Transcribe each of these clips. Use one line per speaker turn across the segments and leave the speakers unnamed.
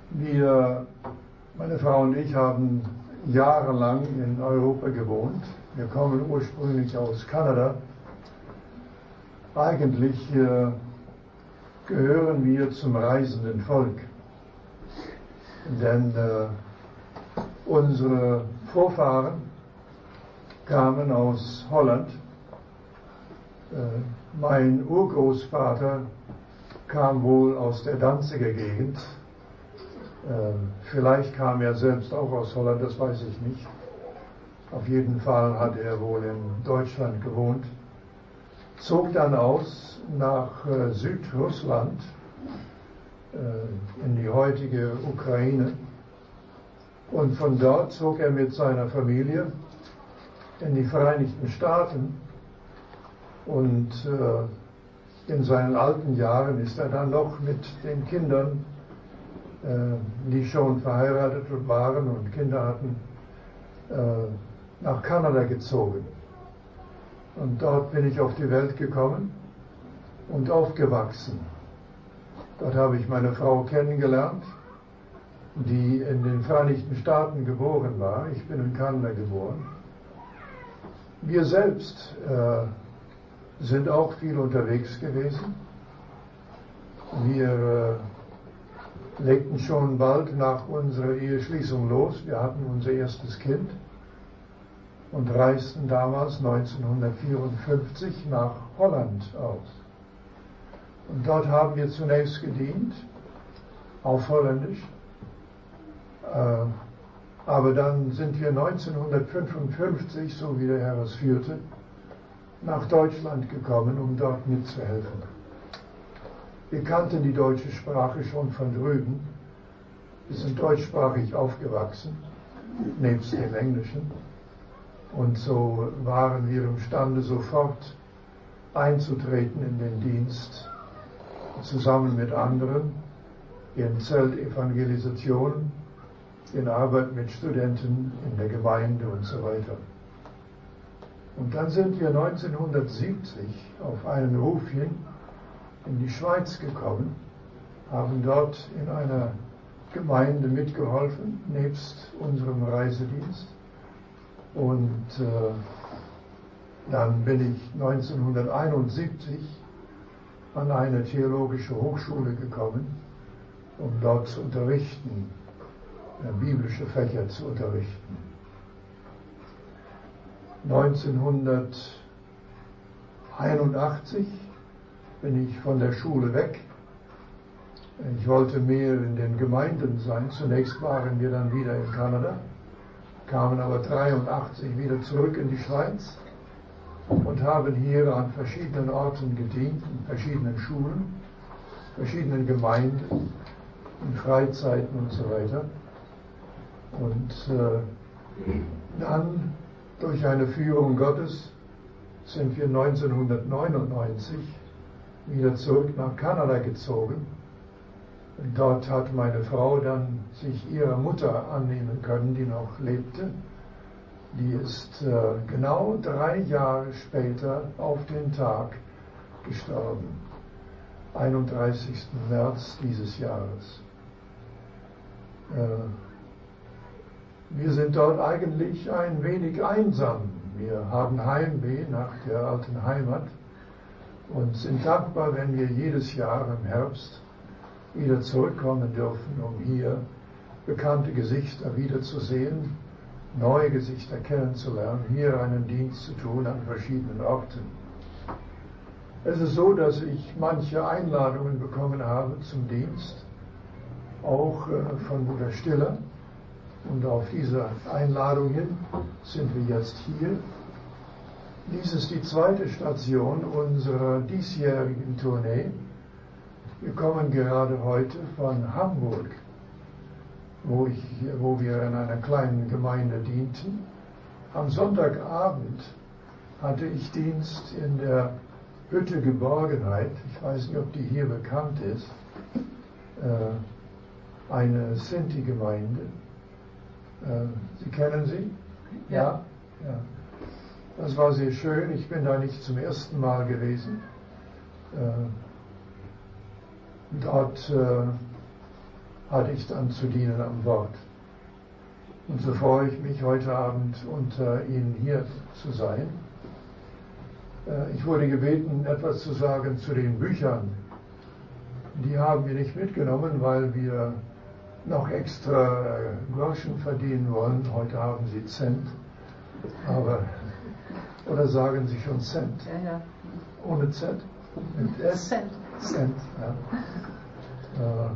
Meine Frau und ich, haben jahrelang in Europa gewohnt. Wir kommen ursprünglich aus Kanada. Eigentlich gehören wir zum reisenden Volk, denn unsere Vorfahren kamen aus Holland. Mein Urgroßvater kam wohl aus der Danziger Gegend. Vielleicht kam er selbst auch aus Holland, das weiß ich nicht. Auf jeden Fall hat er wohl in Deutschland gewohnt. Zog dann aus nach Südrussland, in die heutige Ukraine. Und von dort zog er mit seiner Familie in die Vereinigten Staaten. Und in seinen alten Jahren ist er dann noch mit den Kindern, die schon verheiratet waren und Kinder hatten, nach Kanada gezogen. Und dort bin ich auf die Welt gekommen und aufgewachsen. Dort habe ich meine Frau kennengelernt, die in den Vereinigten Staaten geboren war. Ich bin in Kanada geboren. Wir selbst sind auch viel unterwegs gewesen. Wir legten schon bald nach unserer Eheschließung los. Wir hatten unser erstes Kind und reisten damals 1954 nach Holland aus. Und dort haben wir zunächst gedient, auf Holländisch. Aber dann sind wir 1955, so wie der Herr es führte, nach Deutschland gekommen, um dort mitzuhelfen. Wir kannten die deutsche Sprache schon von drüben. Wir sind deutschsprachig aufgewachsen, nebst dem Englischen. Und so waren wir imstande, sofort einzutreten in den Dienst, zusammen mit anderen, in Zeltevangelisation, in Arbeit mit Studenten in der Gemeinde und so weiter. Und dann sind wir 1970 auf einen Ruf hin in die Schweiz gekommen, haben dort in einer Gemeinde mitgeholfen, nebst unserem Reisedienst. Und dann bin ich 1971 an eine theologische Hochschule gekommen, um dort zu unterrichten, biblische Fächer zu unterrichten. 1981 bin ich von der Schule weg. Ich wollte mehr in den Gemeinden sein. Zunächst waren wir dann wieder in Kanada, kamen aber 1983 wieder zurück in die Schweiz und haben hier an verschiedenen Orten gedient, in verschiedenen Schulen, verschiedenen Gemeinden, in Freizeiten und so weiter. Und dann, durch eine Führung Gottes, sind wir 1999 wieder zurück nach Kanada gezogen. Und dort hat meine Frau dann sich ihrer Mutter annehmen können, die noch lebte. Die ist genau 3 Jahre später auf den Tag gestorben, 31. März dieses Jahres. Wir sind dort eigentlich ein wenig einsam. Wir haben Heimweh nach der alten Heimat und sind dankbar, wenn wir jedes Jahr im Herbst wieder zurückkommen dürfen, um hier bekannte Gesichter wiederzusehen, neue Gesichter kennenzulernen, hier einen Dienst zu tun an verschiedenen Orten. Es ist so, dass ich manche Einladungen bekommen habe zum Dienst, auch von Bruder Stiller. Und auf diese Einladung hin sind wir jetzt hier. Dies ist die 2. Station unserer diesjährigen Tournee. Wir kommen gerade heute von Hamburg, wo wir in einer kleinen Gemeinde dienten. Am Sonntagabend hatte ich Dienst in der Hütte Geborgenheit. Ich weiß nicht, ob die hier bekannt ist. Eine Sinti-Gemeinde. Sie kennen sie? Ja? Ja. Das war sehr schön. Ich bin da nicht zum ersten Mal gewesen. Dort hatte ich dann zu dienen am Wort. Und so freue ich mich, heute Abend unter Ihnen hier zu sein. Ich wurde gebeten, etwas zu sagen zu den Büchern. Die haben wir nicht mitgenommen, weil wir noch extra Groschen verdienen wollen. Heute haben Sie Cent. Aber, oder sagen Sie schon Cent?
Ja, ja.
Ohne Z? Mit S?
Cent.
Cent, ja.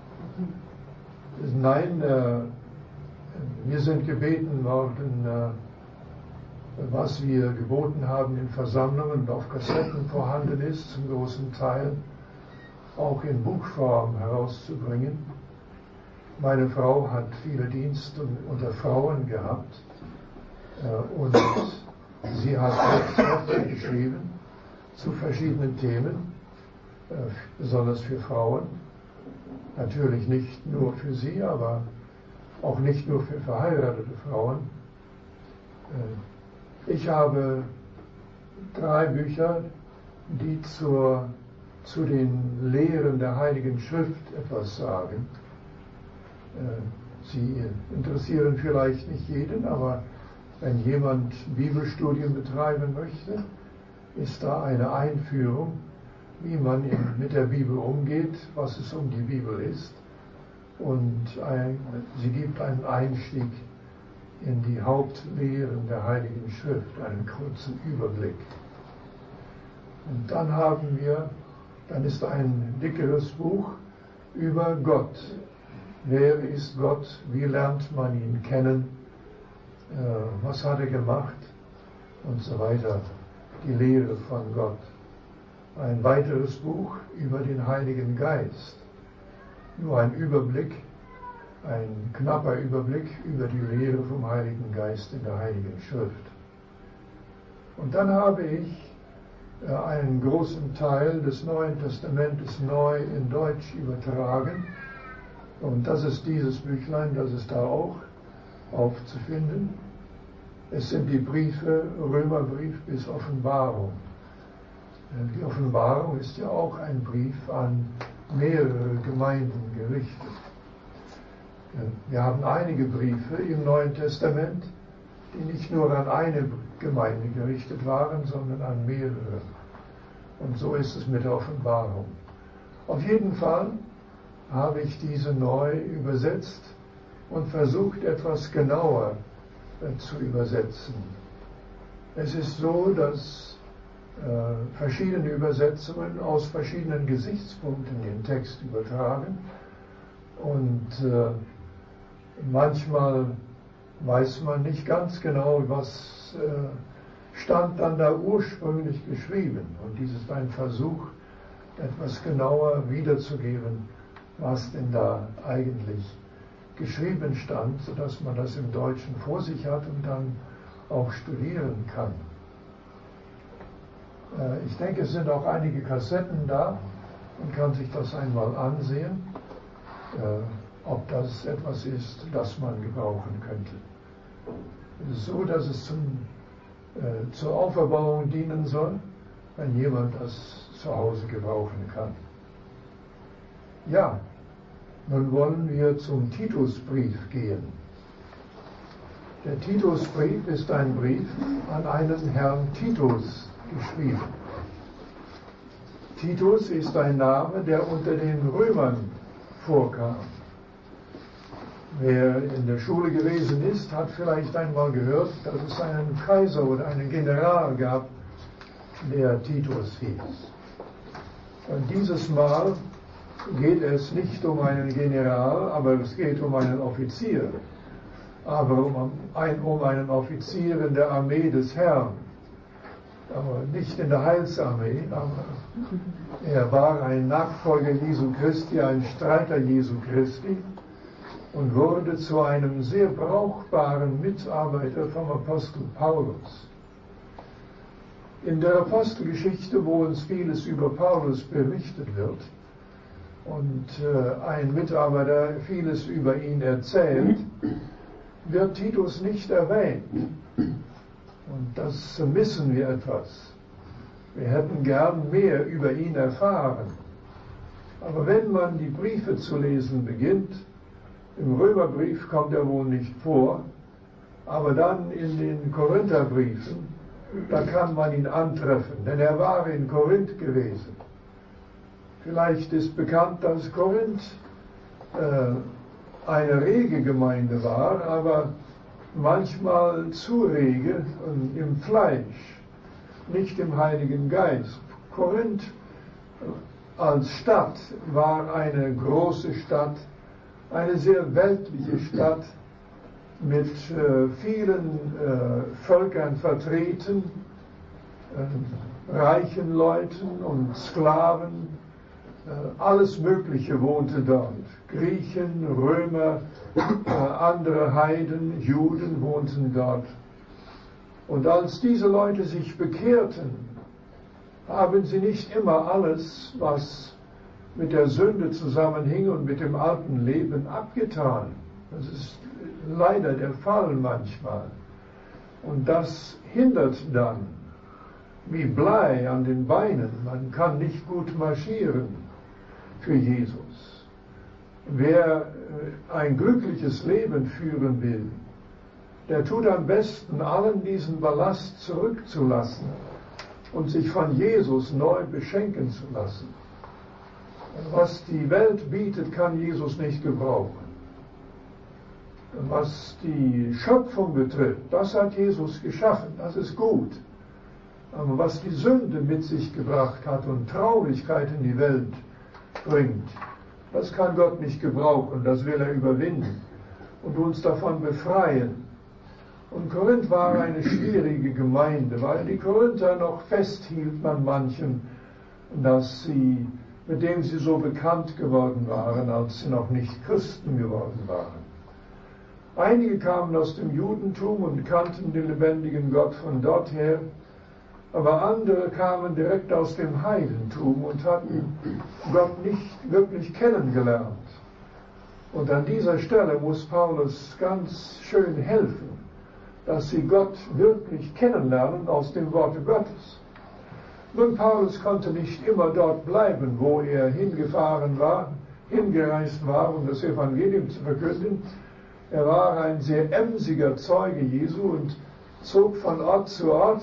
Nein, wir sind gebeten worden, was wir geboten haben in Versammlungen und auf Kassetten vorhanden ist, zum großen Teil auch in Buchform herauszubringen. Meine Frau hat viele Dienste unter Frauen gehabt und sie hat Hefte geschrieben zu verschiedenen Themen, besonders für Frauen. Natürlich nicht nur für sie, aber auch nicht nur für verheiratete Frauen. Ich habe 3 Bücher, die zu den Lehren der Heiligen Schrift etwas sagen. Sie interessieren vielleicht nicht jeden, aber wenn jemand Bibelstudien betreiben möchte, ist da eine Einführung, wie man mit der Bibel umgeht, was es um die Bibel ist. Und sie gibt einen Einstieg in die Hauptlehren der Heiligen Schrift, einen kurzen Überblick. Und dann ist ein dickeres Buch über Gott. Wer ist Gott? Wie lernt man ihn kennen? Was hat er gemacht? Und so weiter. Die Lehre von Gott. Ein weiteres Buch über den Heiligen Geist. Nur ein Überblick, ein knapper Überblick über die Lehre vom Heiligen Geist in der Heiligen Schrift. Und dann habe ich einen großen Teil des Neuen Testamentes neu in Deutsch übertragen. Und das ist dieses Büchlein, das ist da auch aufzufinden. Es sind die Briefe, Römerbrief bis Offenbarung. Die Offenbarung ist ja auch ein Brief an mehrere Gemeinden gerichtet. Wir haben einige Briefe im Neuen Testament, die nicht nur an eine Gemeinde gerichtet waren, sondern an mehrere. Und so ist es mit der Offenbarung. Auf jeden Fall habe ich diese neu übersetzt und versucht, etwas genauer zu übersetzen. Es ist so, dass verschiedene Übersetzungen aus verschiedenen Gesichtspunkten den Text übertragen und manchmal weiß man nicht ganz genau, was stand dann da ursprünglich geschrieben. Und dies ist ein Versuch, etwas genauer wiederzugeben, was denn da eigentlich geschrieben stand, sodass man das im Deutschen vor sich hat und dann auch studieren kann. Ich denke, es sind auch einige Kassetten da und kann sich das einmal ansehen, ob das etwas ist, das man gebrauchen könnte. Es ist so, dass es zur Auferbauung dienen soll, wenn jemand das zu Hause gebrauchen kann. Ja, nun wollen wir zum Titusbrief gehen. Der Titusbrief ist ein Brief an einen Herrn Titus geschrieben. Titus ist ein Name, der unter den Römern vorkam. Wer in der Schule gewesen ist, hat vielleicht einmal gehört, dass es einen Kaiser oder einen General gab, der Titus hieß. Und dieses Mal geht es nicht um einen General, aber es geht um einen Offizier. Aber um einen Offizier in der Armee des Herrn. Aber nicht in der Heilsarmee, aber er war ein Nachfolger Jesu Christi, ein Streiter Jesu Christi und wurde zu einem sehr brauchbaren Mitarbeiter vom Apostel Paulus. In der Apostelgeschichte, wo uns vieles über Paulus berichtet wird und ein Mitarbeiter vieles über ihn erzählt, wird Titus nicht erwähnt. Und das missen wir etwas. Wir hätten gern mehr über ihn erfahren. Aber wenn man die Briefe zu lesen beginnt, Im Römerbrief kommt er wohl nicht vor, aber dann in den Korintherbriefen, da kann man ihn antreffen, denn er war in Korinth gewesen. Vielleicht ist bekannt, dass Korinth eine rege Gemeinde war, aber manchmal zu rege im Fleisch, nicht im Heiligen Geist. Korinth als Stadt war eine große Stadt, eine sehr weltliche Stadt mit vielen Völkern vertreten, reichen Leuten und Sklaven, alles Mögliche wohnte dort. Griechen, Römer, andere Heiden, Juden wohnten dort. Und als diese Leute sich bekehrten, haben sie nicht immer alles, was mit der Sünde zusammenhing und mit dem alten Leben abgetan. Das ist leider der Fall manchmal. Und das hindert dann, wie Blei an den Beinen. Man kann nicht gut marschieren für Jesus. Wer ein glückliches Leben führen will, der tut am besten, allen diesen Ballast zurückzulassen und sich von Jesus neu beschenken zu lassen. Was die Welt bietet, kann Jesus nicht gebrauchen. Was die Schöpfung betrifft, das hat Jesus geschaffen, das ist gut. Aber was die Sünde mit sich gebracht hat und Traurigkeit in die Welt bringt, das kann Gott nicht gebrauchen, das will er überwinden und uns davon befreien. Und Korinth war eine schwierige Gemeinde, weil die Korinther noch festhielten an manchen, mit dem sie so bekannt geworden waren, als sie noch nicht Christen geworden waren. Einige kamen aus dem Judentum und kannten den lebendigen Gott von dort her, aber andere kamen direkt aus dem Heidentum und hatten Gott nicht wirklich kennengelernt. Und an dieser Stelle muss Paulus ganz schön helfen, dass sie Gott wirklich kennenlernen aus dem Worte Gottes. Nun, Paulus konnte nicht immer dort bleiben, wo er hingereist war, um das Evangelium zu verkünden. Er war ein sehr emsiger Zeuge Jesu und zog von Ort zu Ort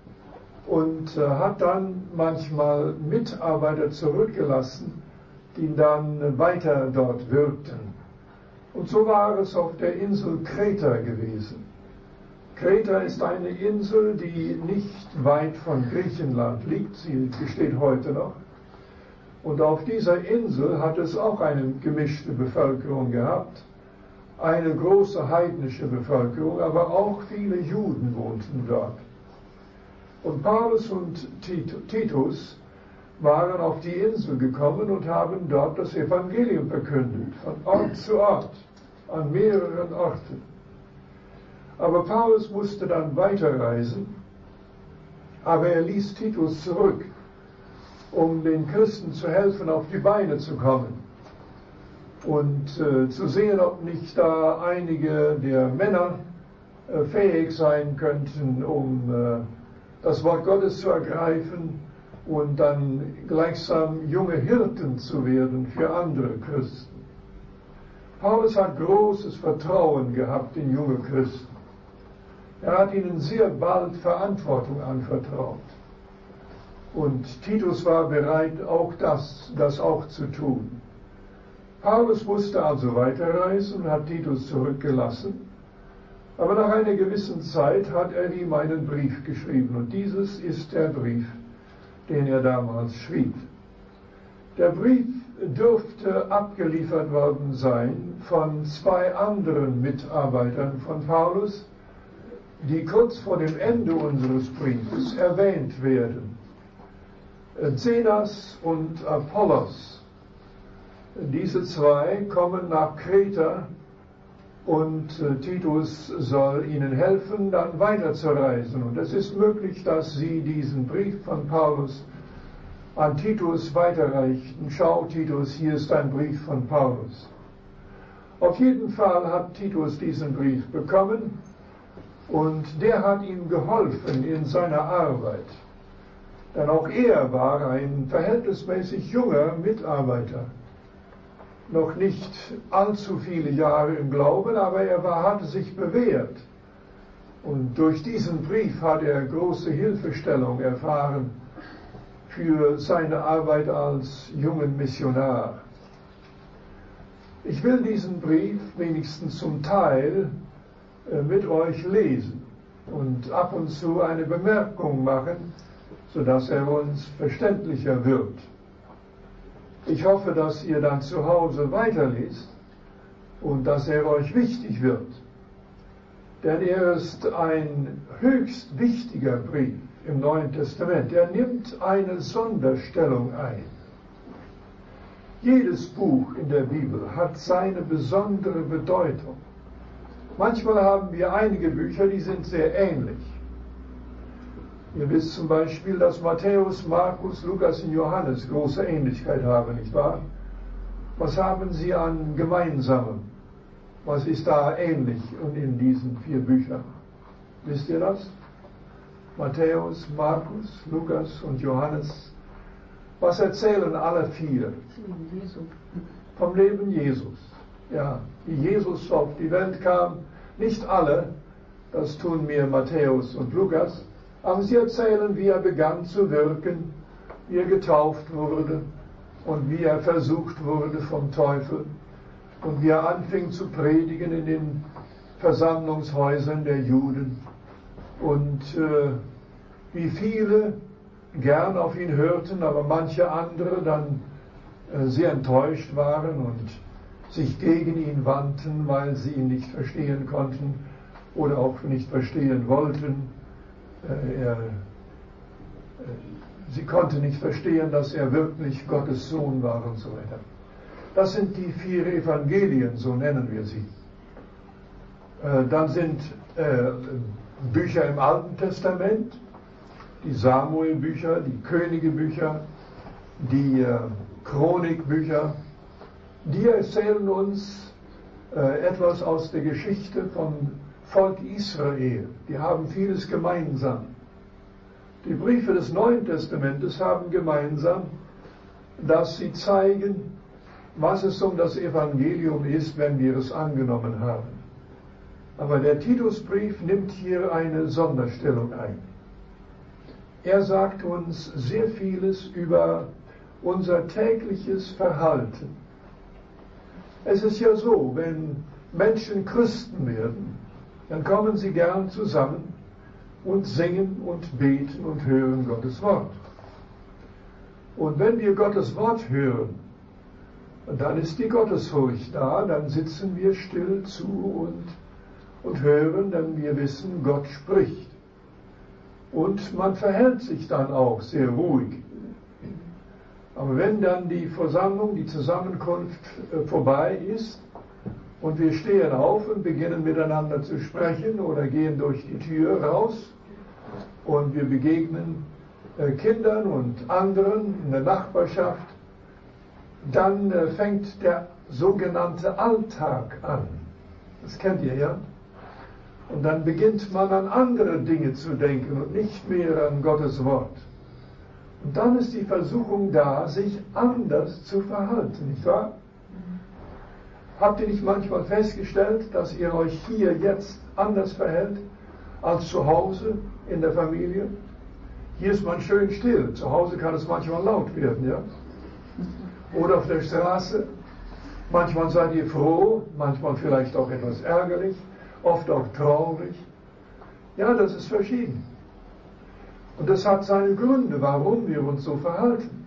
und hat dann manchmal Mitarbeiter zurückgelassen, die dann weiter dort wirkten. Und so war es auf der Insel Kreta gewesen. Kreta ist eine Insel, die nicht weit von Griechenland liegt, sie besteht heute noch. Und auf dieser Insel hat es auch eine gemischte Bevölkerung gehabt, eine große heidnische Bevölkerung, aber auch viele Juden wohnten dort. Und Paulus und Titus waren auf die Insel gekommen und haben dort das Evangelium verkündet, von Ort zu Ort, an mehreren Orten. Aber Paulus musste dann weiterreisen, aber er ließ Titus zurück, um den Christen zu helfen, auf die Beine zu kommen und zu sehen, ob nicht da einige der Männer fähig sein könnten, um das Wort Gottes zu ergreifen und dann gleichsam junge Hirten zu werden für andere Christen. Paulus hat großes Vertrauen gehabt in junge Christen. Er hat ihnen sehr bald Verantwortung anvertraut. Und Titus war bereit, auch das auch zu tun. Paulus musste also weiterreisen und hat Titus zurückgelassen. Aber nach einer gewissen Zeit hat er ihm einen Brief geschrieben. Und dieses ist der Brief, den er damals schrieb. Der Brief dürfte abgeliefert worden sein von zwei anderen Mitarbeitern von Paulus, die kurz vor dem Ende unseres Briefes erwähnt werden. Zenas und Apollos. Diese zwei kommen nach Kreta und Titus soll ihnen helfen, dann weiterzureisen. Und es ist möglich, dass sie diesen Brief von Paulus an Titus weiterreichten. Schau, Titus, hier ist ein Brief von Paulus. Auf jeden Fall hat Titus diesen Brief bekommen. Und der hat ihm geholfen in seiner Arbeit. Denn auch er war ein verhältnismäßig junger Mitarbeiter. noch nicht allzu viele Jahre im Glauben, aber er hatte sich bewährt. Und durch diesen Brief hat er große Hilfestellung erfahren für seine Arbeit als jungen Missionar. Ich will diesen Brief wenigstens zum Teil mit euch lesen und ab und zu eine Bemerkung machen, sodass er uns verständlicher wird. Ich hoffe, dass ihr dann zu Hause weiterlest und dass er euch wichtig wird. Denn er ist ein höchst wichtiger Brief im Neuen Testament. Er nimmt eine Sonderstellung ein. Jedes Buch in der Bibel hat seine besondere Bedeutung. Manchmal haben wir einige Bücher, die sind sehr ähnlich. Ihr wisst zum Beispiel, dass Matthäus, Markus, Lukas und Johannes große Ähnlichkeit haben, nicht wahr? Was haben sie an Gemeinsamem? Was ist da ähnlich in diesen 4 Büchern? Wisst ihr das? Matthäus, Markus, Lukas und Johannes. Was erzählen alle 4? Vom Leben Jesus. Ja, wie Jesus auf die Welt kam. Nicht alle, das tun mir Matthäus und Lukas, aber sie erzählen, wie er begann zu wirken, wie er getauft wurde und wie er versucht wurde vom Teufel und wie er anfing zu predigen in den Versammlungshäusern der Juden und wie viele gern auf ihn hörten, aber manche andere dann sehr enttäuscht waren und sich gegen ihn wandten, weil sie ihn nicht verstehen konnten oder auch nicht verstehen wollten. Sie konnten nicht verstehen, dass er wirklich Gottes Sohn war und so weiter. Das sind die 4 Evangelien, so nennen wir sie. Dann sind Bücher im Alten Testament, die Samuel-Bücher, die Könige-Bücher, die Chronik-Bücher. Die erzählen uns etwas aus der Geschichte vom Volk Israel. Die haben vieles gemeinsam. Die Briefe des Neuen Testamentes haben gemeinsam, dass sie zeigen, was es um das Evangelium ist, wenn wir es angenommen haben. Aber der Titusbrief nimmt hier eine Sonderstellung ein. Er sagt uns sehr vieles über unser tägliches Verhalten. Es ist ja so, wenn Menschen Christen werden, dann kommen sie gern zusammen und singen und beten und hören Gottes Wort. Und wenn wir Gottes Wort hören, dann ist die Gottesfurcht da, dann sitzen wir still zu und hören, denn wir wissen, Gott spricht. Und man verhält sich dann auch sehr ruhig. Aber wenn dann die Versammlung, die Zusammenkunft vorbei ist und wir stehen auf und beginnen miteinander zu sprechen oder gehen durch die Tür raus und wir begegnen Kindern und anderen in der Nachbarschaft, dann fängt der sogenannte Alltag an. Das kennt ihr ja. Und dann beginnt man an andere Dinge zu denken und nicht mehr an Gottes Wort. Und dann ist die Versuchung da, sich anders zu verhalten, nicht wahr? Habt ihr nicht manchmal festgestellt, dass ihr euch hier jetzt anders verhält als zu Hause in der Familie? Hier ist man schön still, zu Hause kann es manchmal laut werden, ja? Oder auf der Straße. Manchmal seid ihr froh, manchmal vielleicht auch etwas ärgerlich, oft auch traurig. Ja, das ist verschieden. Und das hat seine Gründe, warum wir uns so verhalten.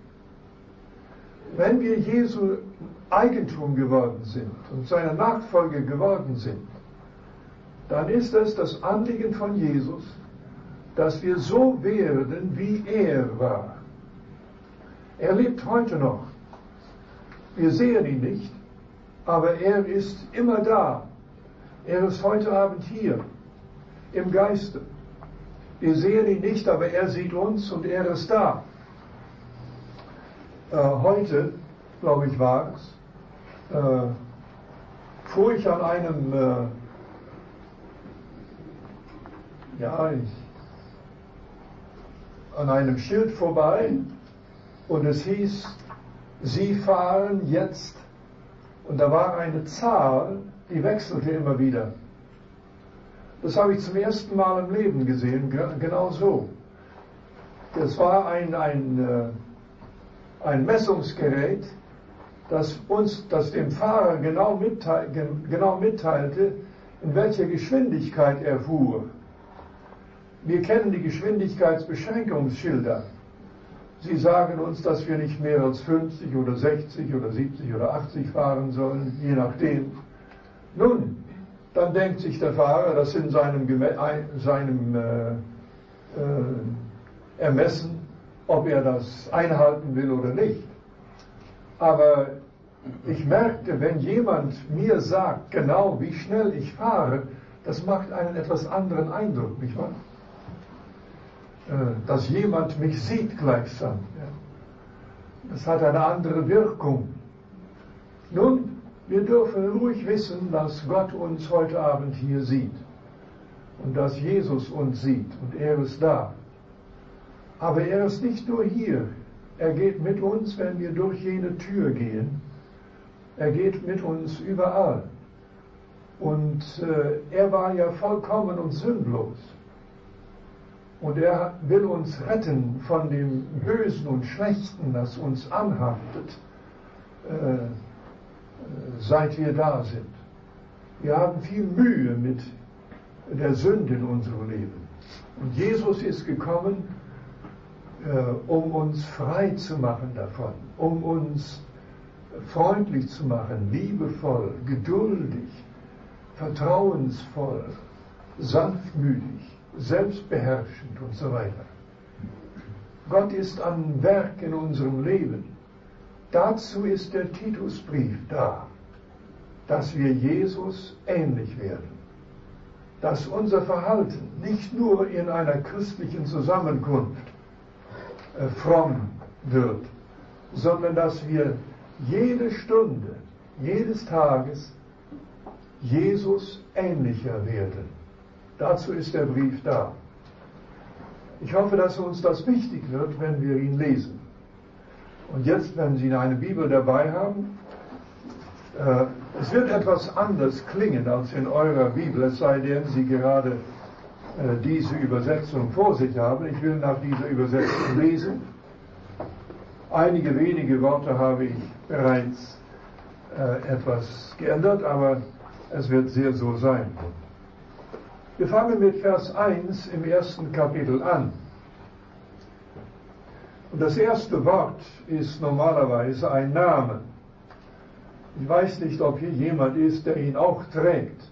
Wenn wir Jesu Eigentum geworden sind und seine Nachfolger geworden sind, dann ist es das Anliegen von Jesus, dass wir so werden, wie er war. Er lebt heute noch. Wir sehen ihn nicht, aber er ist immer da. Er ist heute Abend hier, im Geiste. Wir sehen ihn nicht, aber er sieht uns und er ist da. Heute, glaube ich, war es, fuhr ich an einem Schild vorbei und es hieß, Sie fahren jetzt Und da war eine Zahl, die wechselte immer wieder. Das habe ich zum ersten Mal im Leben gesehen, genau so. Das war ein Messungsgerät, das dem Fahrer genau mitteilte, in welcher Geschwindigkeit er fuhr. Wir kennen die Geschwindigkeitsbeschränkungsschilder. Sie sagen uns, dass wir nicht mehr als 50 oder 60 oder 70 oder 80 fahren sollen, je nachdem. Nun, dann denkt sich der Fahrer, das in seinem Ermessen, ob er das einhalten will oder nicht. Aber ich merkte, wenn jemand mir sagt, genau wie schnell ich fahre, das macht einen etwas anderen Eindruck, nicht wahr? Dass jemand mich sieht gleichsam. Das hat eine andere Wirkung. Nun, wir dürfen ruhig wissen, dass Gott uns heute Abend hier sieht und dass Jesus uns sieht und er ist da. Aber er ist nicht nur hier. Er geht mit uns, wenn wir durch jene Tür gehen. Er geht mit uns überall. Und er war ja vollkommen und sündlos. Und er will uns retten von dem Bösen und Schlechten, das uns anhaftet, seit wir da sind. Wir haben viel Mühe mit der Sünde in unserem Leben. Und Jesus ist gekommen, um uns frei zu machen davon, um uns freundlich zu machen, liebevoll, geduldig, vertrauensvoll, sanftmütig, selbstbeherrschend und so weiter. Gott ist am Werk in unserem Leben. Dazu ist der Titusbrief da, dass wir Jesus ähnlich werden, dass unser Verhalten nicht nur in einer christlichen Zusammenkunft fromm wird, sondern dass wir jede Stunde, jedes Tages Jesus ähnlicher werden. Dazu ist der Brief da. Ich hoffe, dass uns das wichtig wird, wenn wir ihn lesen. Und jetzt, wenn Sie eine Bibel dabei haben, es wird etwas anders klingen als in eurer Bibel, es sei denn, Sie gerade diese Übersetzung vor sich haben. Ich will nach dieser Übersetzung lesen. Einige wenige Worte habe ich bereits etwas geändert, aber es wird sehr so sein. Wir fangen mit Vers 1 im ersten Kapitel an. Und das erste Wort ist normalerweise ein Name. Ich weiß nicht, ob hier jemand ist, der ihn auch trägt.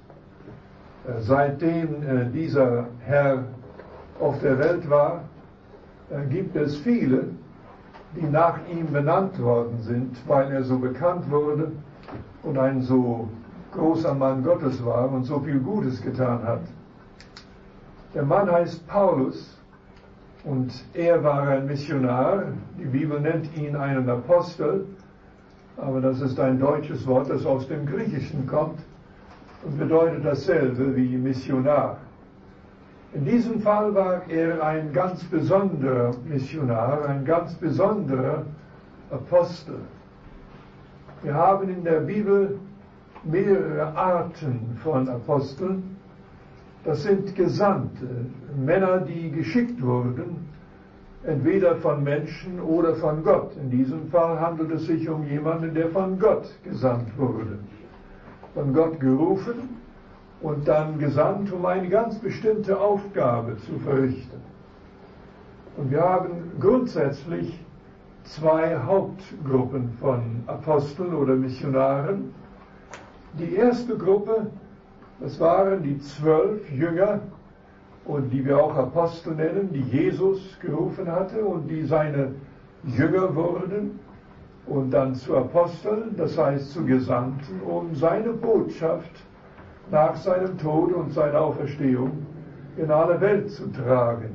Seitdem dieser Herr auf der Welt war, gibt es viele, die nach ihm benannt worden sind, weil er so bekannt wurde und ein so großer Mann Gottes war und so viel Gutes getan hat. Der Mann heißt Paulus und er war ein Missionar. Die Bibel nennt ihn einen Apostel, aber das ist ein deutsches Wort, das aus dem Griechischen kommt und bedeutet dasselbe wie Missionar. In diesem Fall war er ein ganz besonderer Missionar, ein ganz besonderer Apostel. Wir haben in der Bibel mehrere Arten von Aposteln. Das sind Gesandte, Männer, die geschickt wurden, entweder von Menschen oder von Gott. In diesem Fall handelt es sich um jemanden, der von Gott gesandt wurde. Von Gott gerufen und dann gesandt, um eine ganz bestimmte Aufgabe zu verrichten. Und wir haben grundsätzlich zwei Hauptgruppen von Aposteln oder Missionaren. Die erste Gruppe, das waren die 12 Jünger, und die wir auch Apostel nennen, die Jesus gerufen hatte und die seine Jünger wurden und dann zu Aposteln, das heißt zu Gesandten, um seine Botschaft nach seinem Tod und seiner Auferstehung in alle Welt zu tragen.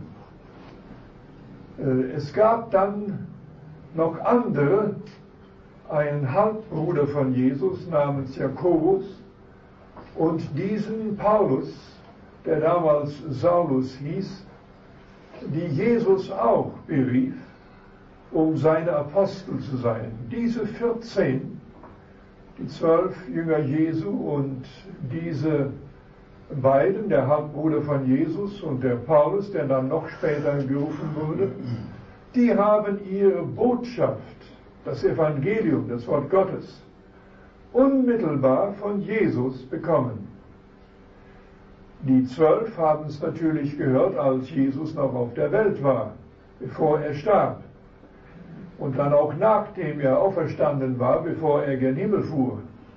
Es gab dann noch andere, einen Halbbruder von Jesus namens Jakobus und diesen Paulus, der damals Saulus hieß, die Jesus auch berief, um seine Apostel zu sein. Diese 14, die 12 Jünger Jesu und diese beiden, der Halbbruder von Jesus und der Paulus, der dann noch später gerufen wurde, die haben ihre Botschaft, das Evangelium, das Wort Gottes, unmittelbar von Jesus bekommen. Die 12 haben es natürlich gehört, als Jesus noch auf der Welt war, bevor er starb. Und dann auch nachdem er auferstanden war, bevor er gen Himmel fuhr.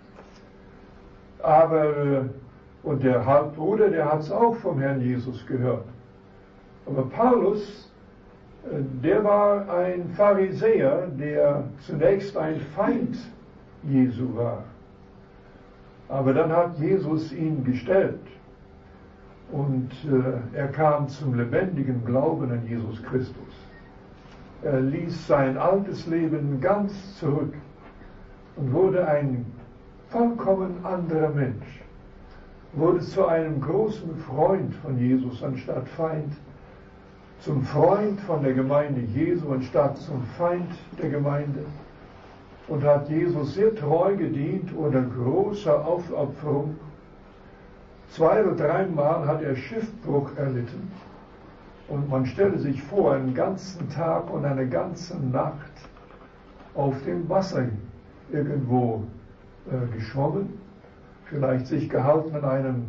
Und der Halbbruder, der hat es auch vom Herrn Jesus gehört. Aber Paulus, der war ein Pharisäer, der zunächst ein Feind Jesu war. Aber dann hat Jesus ihn gestellt. Und er kam zum lebendigen Glauben an Jesus Christus. Er ließ sein altes Leben ganz zurück und wurde ein vollkommen anderer Mensch. Wurde zu einem großen Freund von Jesus anstatt Feind, zum Freund von der Gemeinde Jesu anstatt zum Feind der Gemeinde und hat Jesus sehr treu gedient unter großer Aufopferung. 2 oder 3 Mal hat er Schiffbruch erlitten. Und man stelle sich vor, einen ganzen Tag und eine ganze Nacht auf dem Wasser irgendwo geschwommen, vielleicht sich gehalten an einem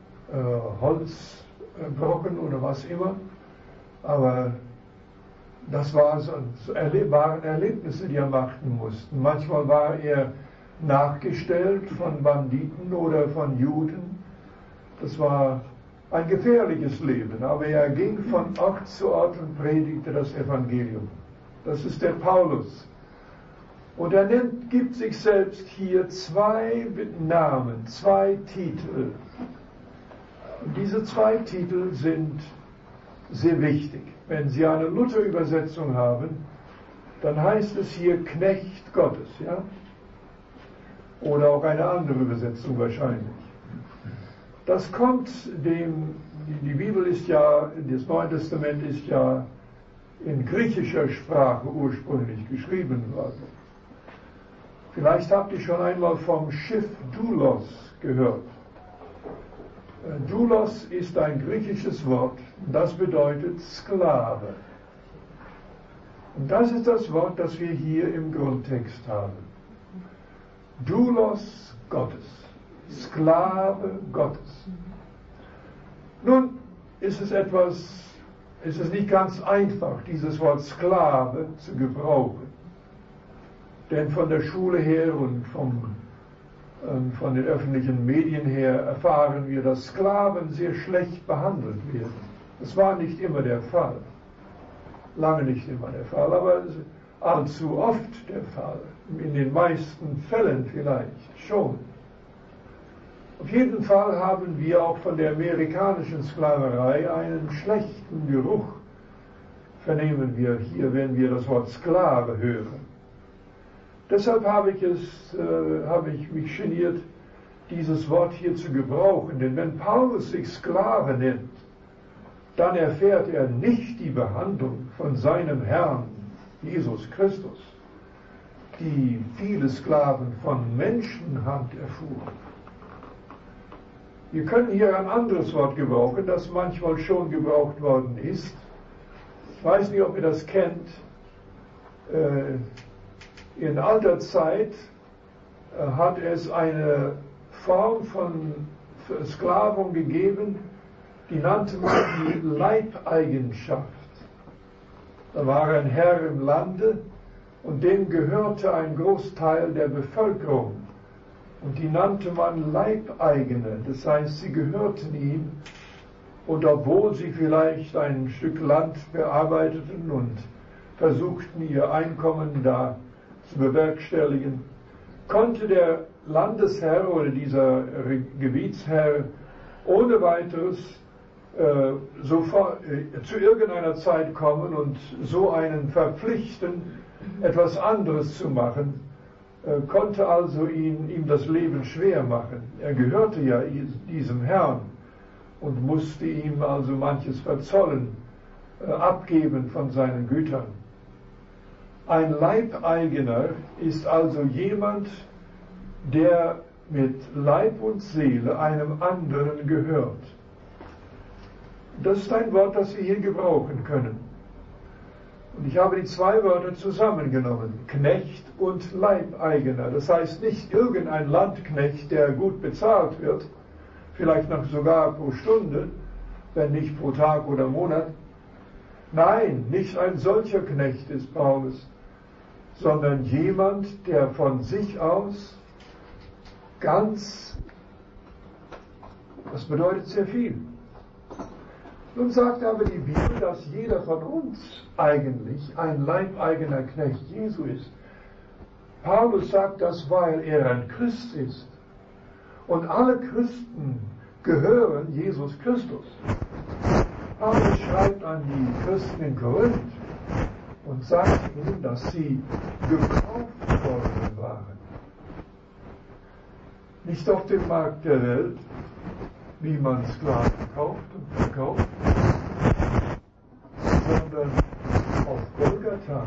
Holzbrocken oder was immer. Aber das waren Erlebnisse, die er machen musste. Manchmal war er nachgestellt von Banditen oder von Juden. Das war ein gefährliches Leben, aber er ging von Ort zu Ort und predigte das Evangelium. Das ist der Paulus. Und er gibt sich selbst hier 2 Namen, 2 Titel. Und diese 2 Titel sind sehr wichtig. Wenn Sie eine Luther-Übersetzung haben, dann heißt es hier Knecht Gottes, ja? Oder auch eine andere Übersetzung wahrscheinlich. Das kommt die Bibel ist ja, das Neue Testament ist ja in griechischer Sprache ursprünglich geschrieben worden. Vielleicht habt ihr schon einmal vom Schiff Doulos gehört. Doulos ist ein griechisches Wort, das bedeutet Sklave. Und das ist das Wort, das wir hier im Grundtext haben. Doulos Gottes. Sklave Gottes. Nun ist es nicht ganz einfach, dieses Wort Sklave zu gebrauchen. Denn von der Schule her und von den öffentlichen Medien her erfahren wir, dass Sklaven sehr schlecht behandelt werden. Das war nicht immer der Fall. Lange nicht immer der Fall, aber allzu oft der Fall. In den meisten Fällen vielleicht schon. Auf jeden Fall haben wir auch von der amerikanischen Sklaverei einen schlechten Geruch, vernehmen wir hier, wenn wir das Wort Sklave hören. Deshalb habe ich mich geniert, dieses Wort hier zu gebrauchen, denn wenn Paulus sich Sklave nennt, dann erfährt er nicht die Behandlung von seinem Herrn, Jesus Christus, die viele Sklaven von Menschenhand erfuhren. Wir können hier ein anderes Wort gebrauchen, das manchmal schon gebraucht worden ist. Ich weiß nicht, ob ihr das kennt. In alter Zeit hat es eine Form von Versklavung gegeben, die nannte man die Leibeigenschaft. Da war ein Herr im Lande und dem gehörte ein Großteil der Bevölkerung. Und die nannte man Leibeigene, das heißt, sie gehörten ihm. Und obwohl sie vielleicht ein Stück Land bearbeiteten und versuchten, ihr Einkommen da zu bewerkstelligen, konnte der Landesherr oder dieser Gebietsherr ohne weiteres zu irgendeiner Zeit kommen und so einen verpflichten, etwas anderes zu machen, konnte also ihm das Leben schwer machen. Er gehörte ja diesem Herrn und musste ihm also manches verzollen, abgeben von seinen Gütern. Ein Leibeigener ist also jemand, der mit Leib und Seele einem anderen gehört. Das ist ein Wort, das wir hier gebrauchen können. Und ich habe die zwei Wörter zusammengenommen, Knecht und Leibeigener. Das heißt nicht irgendein Landknecht, der gut bezahlt wird, vielleicht noch sogar pro Stunde, wenn nicht pro Tag oder Monat. Nein, nicht ein solcher Knecht ist Paulus, sondern jemand, der von sich aus das bedeutet sehr viel. Nun sagt aber die Bibel, dass jeder von uns eigentlich ein leibeigener Knecht Jesu ist. Paulus sagt das, weil er ein Christ ist. Und alle Christen gehören Jesus Christus. Paulus schreibt an die Christen in Korinth und sagt ihnen, dass sie gekauft worden waren. Nicht auf dem Markt der Welt, wie man Sklaven kauft und verkauft, sondern auf Golgatha.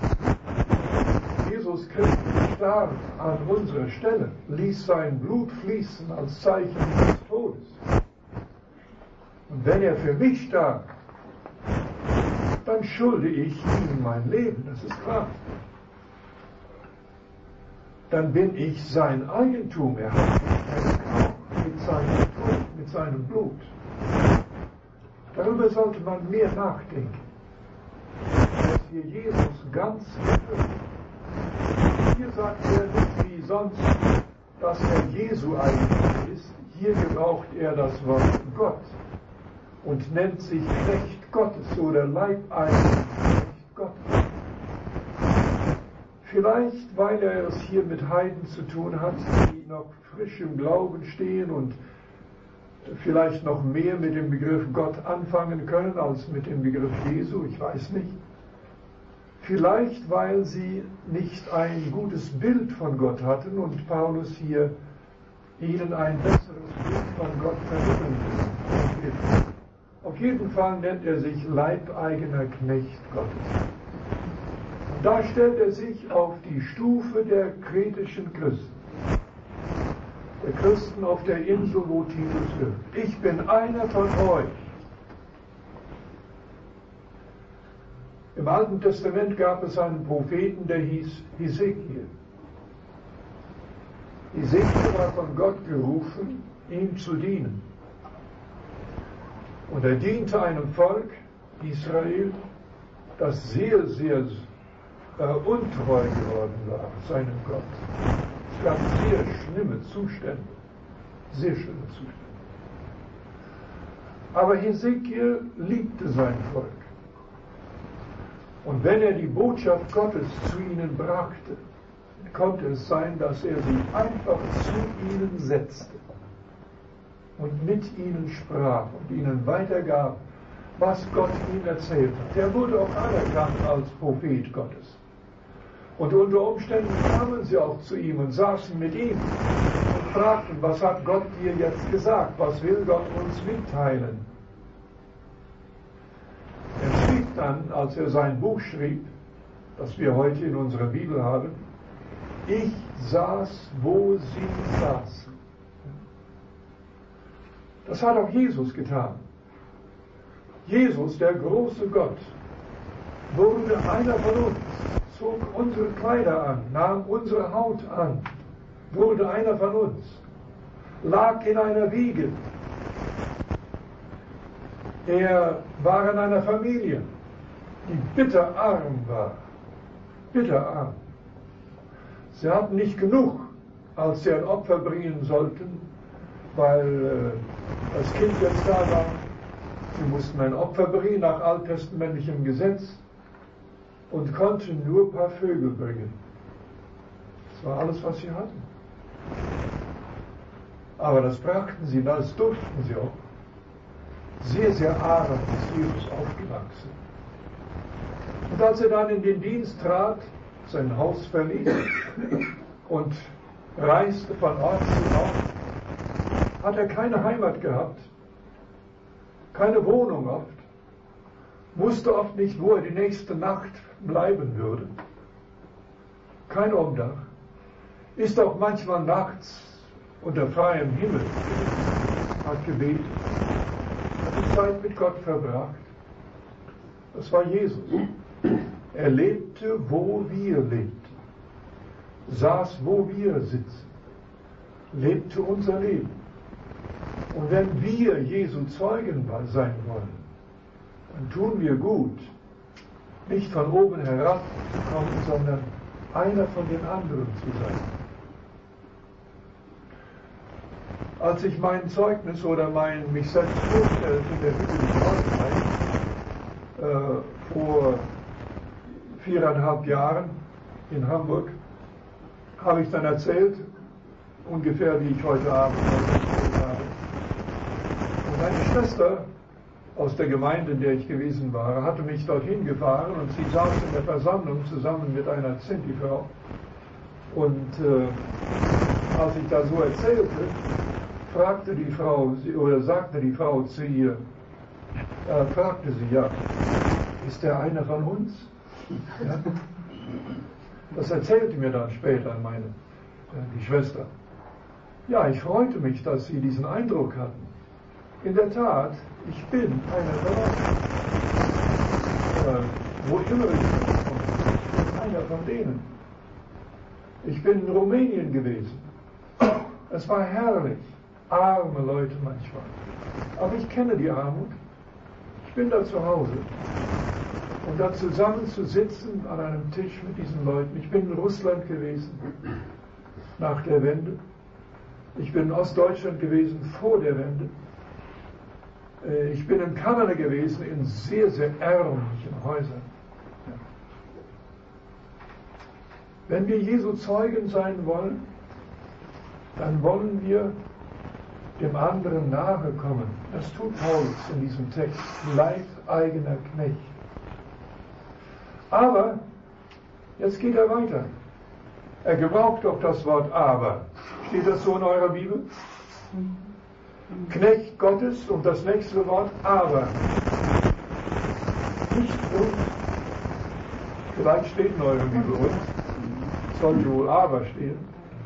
Jesus Christus starb an unserer Stelle, ließ sein Blut fließen als Zeichen des Todes. Und wenn er für mich starb, dann schulde ich ihm mein Leben, das ist klar. Dann bin ich sein Eigentum, er hat mich gekauft mit seinem Tod, mit seinem Blut. Darüber sollte man mehr nachdenken, dass wir Jesus ganz gehören. Hier sagt er nicht wie sonst, dass er Jesu Eigentum ist. Hier gebraucht er das Wort Gott und nennt sich Knecht Gottes oder Leibeigener Knecht Gottes. Vielleicht, weil er es hier mit Heiden zu tun hat, die noch frisch im Glauben stehen und vielleicht noch mehr mit dem Begriff Gott anfangen können als mit dem Begriff Jesu, ich weiß nicht. Vielleicht, weil sie nicht ein gutes Bild von Gott hatten und Paulus hier ihnen ein besseres Bild von Gott vermitteln will. Auf jeden Fall nennt er sich Leibeigener Knecht Gottes. Und da stellt er sich auf die Stufe der kretischen Christen. Der Christen auf der Insel, wo Titus wirkt. Ich bin einer von euch. Im Alten Testament gab es einen Propheten, der hieß Hesekiel. Hesekiel war von Gott gerufen, ihm zu dienen. Und er diente einem Volk, Israel, das sehr, sehr untreu geworden war, seinem Gott. Es gab sehr schlimme Zustände. Sehr schlimme Zustände. Aber Hesekiel liebte sein Volk. Und wenn er die Botschaft Gottes zu ihnen brachte, konnte es sein, dass er sie einfach zu ihnen setzte und mit ihnen sprach und ihnen weitergab, was Gott ihnen erzählt hat. Er wurde auch anerkannt als Prophet Gottes. Und unter Umständen kamen sie auch zu ihm und saßen mit ihm und fragten, was hat Gott dir jetzt gesagt? Was will Gott uns mitteilen? Er schrieb dann, als er sein Buch schrieb, das wir heute in unserer Bibel haben, ich saß, wo sie saßen. Das hat auch Jesus getan. Jesus, der große Gott, wurde einer von uns, zog unsere Kleider an, nahm unsere Haut an, wurde einer von uns, lag in einer Wiege. Er war in einer Familie, die bitter arm war. Bitter arm. Sie hatten nicht genug, als sie ein Opfer bringen sollten, weil das Kind jetzt da war. Sie mussten ein Opfer bringen nach alttestamentlichem Gesetz und konnten nur ein paar Vögel bringen. Das war alles, was sie hatten. Aber das brachten sie, das durften sie auch. Sehr, sehr arm ist Jesus aufgewachsen. Und als er dann in den Dienst trat, sein Haus verließ und reiste von Ort zu Ort, hat er keine Heimat gehabt, keine Wohnung oft, wusste oft nicht, wo er die nächste Nacht bleiben würde, kein Obdach. ist auch manchmal nachts unter freiem Himmel, hat gebetet, hat die Zeit mit Gott verbracht. Das war Jesus. Er lebte, wo wir lebten, saß, wo wir sitzen, lebte unser Leben. Und wenn wir Jesu Zeugen sein wollen, dann tun wir gut, nicht von oben herab zu kommen, sondern einer von den anderen zu sein. Als ich mein Zeugnis oder mich selbst vorstellte in der Hütte der Freude vor 4,5 Jahren in Hamburg, habe ich dann erzählt, ungefähr wie ich heute Abend erzählt habe. Und meine Schwester aus der Gemeinde, in der ich gewesen war, hatte mich dorthin gefahren und sie saß in der Versammlung zusammen mit einer Sinti-Frau. Und als ich da so erzählte, sagte die Frau zu ihr, fragte sie, ja, ist der einer von uns? Ja? Das erzählte mir dann später die Schwester. Ja, ich freute mich, dass sie diesen Eindruck hatten. In der Tat, ich bin einer von euch. Wo immer ich komme, ich bin einer von denen. Ich bin in Rumänien gewesen. Es war herrlich. Arme Leute manchmal. Aber ich kenne die Armut. Ich bin da zu Hause. Und da zusammen zu sitzen an einem Tisch mit diesen Leuten. Ich bin in Russland gewesen, nach der Wende. Ich bin in Ostdeutschland gewesen, vor der Wende. Ich bin in Kanada gewesen, in sehr, sehr ärmlichen Häusern. Ja. Wenn wir Jesu Zeugen sein wollen, dann wollen wir dem anderen nahe kommen. Das tut Paulus in diesem Text. Leibeigener Knecht. Aber, jetzt geht er weiter. Er gebraucht doch das Wort aber. Steht das so in eurer Bibel? Knecht Gottes und das nächste Wort aber. Nicht und. Vielleicht steht in eurer Bibel und. Sollte wohl aber stehen.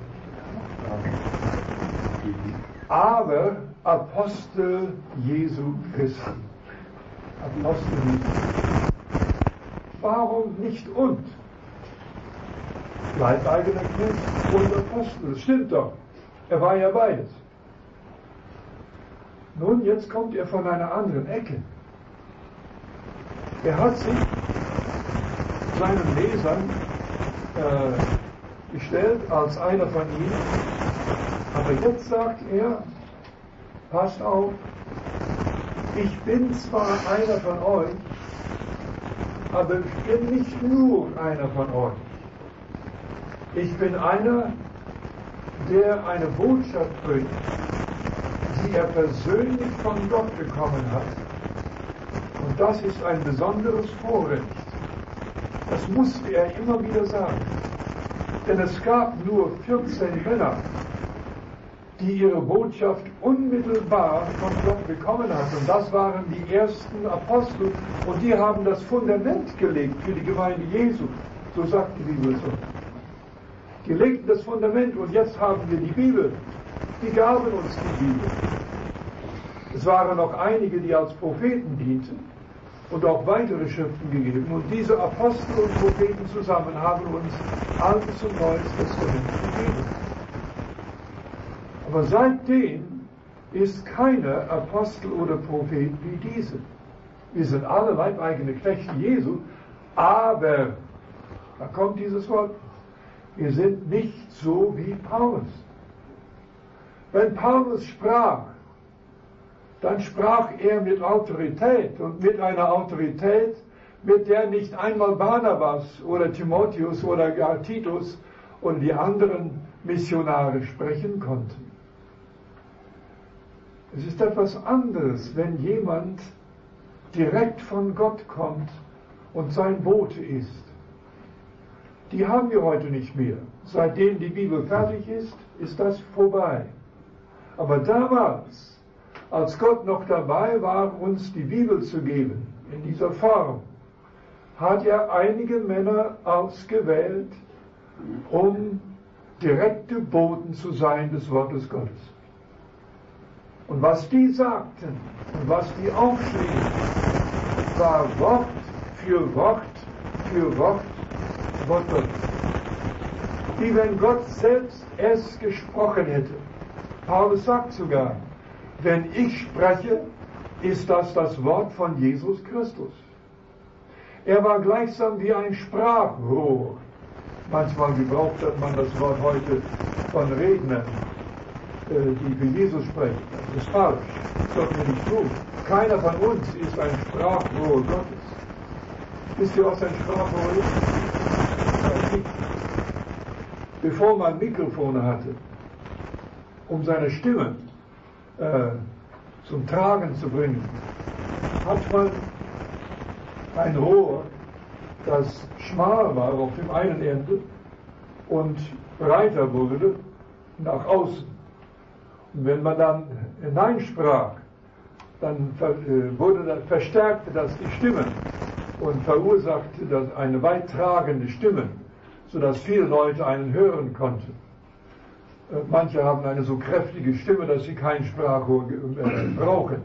Aber Apostel Jesu Christi. Apostel Jesu. Warum nicht und? Leibeigener Knecht und Apostel. Das stimmt doch. Er war ja beides. Nun, jetzt kommt er von einer anderen Ecke. Er hat sich seinen Lesern gestellt als einer von ihnen. Aber jetzt sagt er, passt auf, ich bin zwar einer von euch, aber ich bin nicht nur einer von euch. Ich bin einer, der eine Botschaft bringt, die er persönlich von Gott bekommen hat. Und das ist ein besonderes Vorrecht. Das musste er immer wieder sagen. Denn es gab nur 14 Männer, die ihre Botschaft unmittelbar von Gott bekommen hatten. Und das waren die ersten Apostel. Und die haben das Fundament gelegt für die Gemeinde Jesu. So sagt die Bibel so. Die legten das Fundament und jetzt haben wir die Bibel. Die gaben uns die Bibel. Es waren noch einige, die als Propheten dienten und auch weitere Schriften gegeben. Und diese Apostel und Propheten zusammen haben uns Altes und Neues Testament gegeben. Aber seitdem ist keiner Apostel oder Prophet wie diese. Wir sind alle leibeigene Knechte Jesu, aber, da kommt dieses Wort, wir sind nicht so wie Paulus. Wenn Paulus sprach, dann sprach er mit Autorität und mit einer Autorität, mit der nicht einmal Barnabas oder Timotheus oder gar Titus und die anderen Missionare sprechen konnten. Es ist etwas anderes, wenn jemand direkt von Gott kommt und sein Bote ist. Die haben wir heute nicht mehr. Seitdem die Bibel fertig ist das vorbei. Aber damals, als Gott noch dabei war, uns die Bibel zu geben, in dieser Form, hat er einige Männer ausgewählt, um direkte Boten zu sein des Wortes Gottes. Und was die sagten und was die aufschrieben, war Wort für Wort für Wort Gottes. Wie wenn Gott selbst es gesprochen hätte. Paulus sagt sogar, wenn ich spreche, ist das Wort von Jesus Christus. Er war gleichsam wie ein Sprachrohr. Manchmal gebraucht man das Wort heute von Rednern, die für Jesus sprechen. Das ist falsch. Das sollten wir nicht tun. Keiner von uns ist ein Sprachrohr Gottes. Wisst ihr, was ein Sprachrohr ist? Bevor man Mikrofone hatte, um seine Stimme zum Tragen zu bringen, hat man ein Rohr, das schmal war auf dem einen Ende und breiter wurde nach außen. Und wenn man dann hineinsprach, dann verstärkte das die Stimme und verursachte das eine weit tragende Stimme, sodass viele Leute einen hören konnten. Manche haben eine so kräftige Stimme, dass sie kein Sprachrohr brauchen.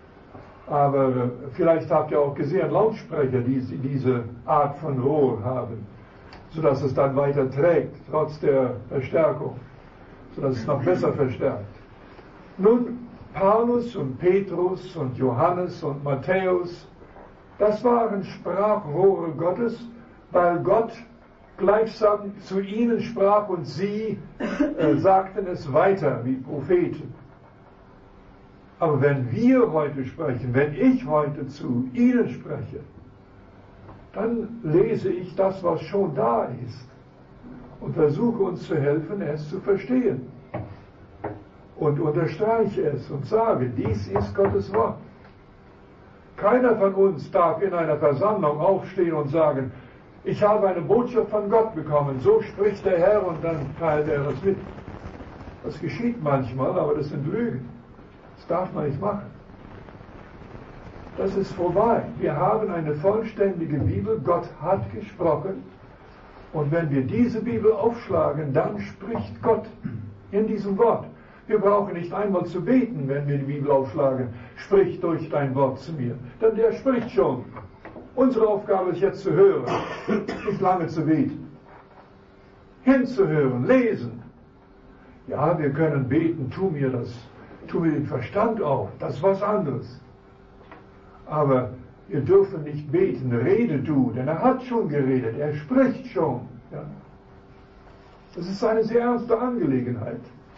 Aber vielleicht habt ihr auch gesehen, Lautsprecher, die diese Art von Rohr haben, sodass es dann weiter trägt, trotz der Verstärkung, sodass es noch besser verstärkt. Nun, Paulus und Petrus und Johannes und Matthäus, das waren Sprachrohre Gottes, weil Gott gleichsam zu ihnen sprach und sie sagten es weiter wie Propheten. Aber wenn wir heute sprechen, wenn ich heute zu Ihnen spreche, dann lese ich das, was schon da ist und versuche uns zu helfen, es zu verstehen. Und unterstreiche es und sage, dies ist Gottes Wort. Keiner von uns darf in einer Versammlung aufstehen und sagen, ich habe eine Botschaft von Gott bekommen, so spricht der Herr und dann teilt er das mit. Das geschieht manchmal, aber das sind Lügen. Das darf man nicht machen. Das ist vorbei. Wir haben eine vollständige Bibel. Gott hat gesprochen. Und wenn wir diese Bibel aufschlagen, dann spricht Gott in diesem Wort. Wir brauchen nicht einmal zu beten, wenn wir die Bibel aufschlagen. Sprich durch dein Wort zu mir. Denn der spricht schon. Unsere Aufgabe ist jetzt zu hören, nicht lange zu beten. Hinzuhören, lesen. Ja, wir können beten, tu mir den Verstand auf, das ist was anderes. Aber wir dürfen nicht beten, rede du, denn er hat schon geredet, er spricht schon. Ja. Das ist eine sehr ernste Angelegenheit.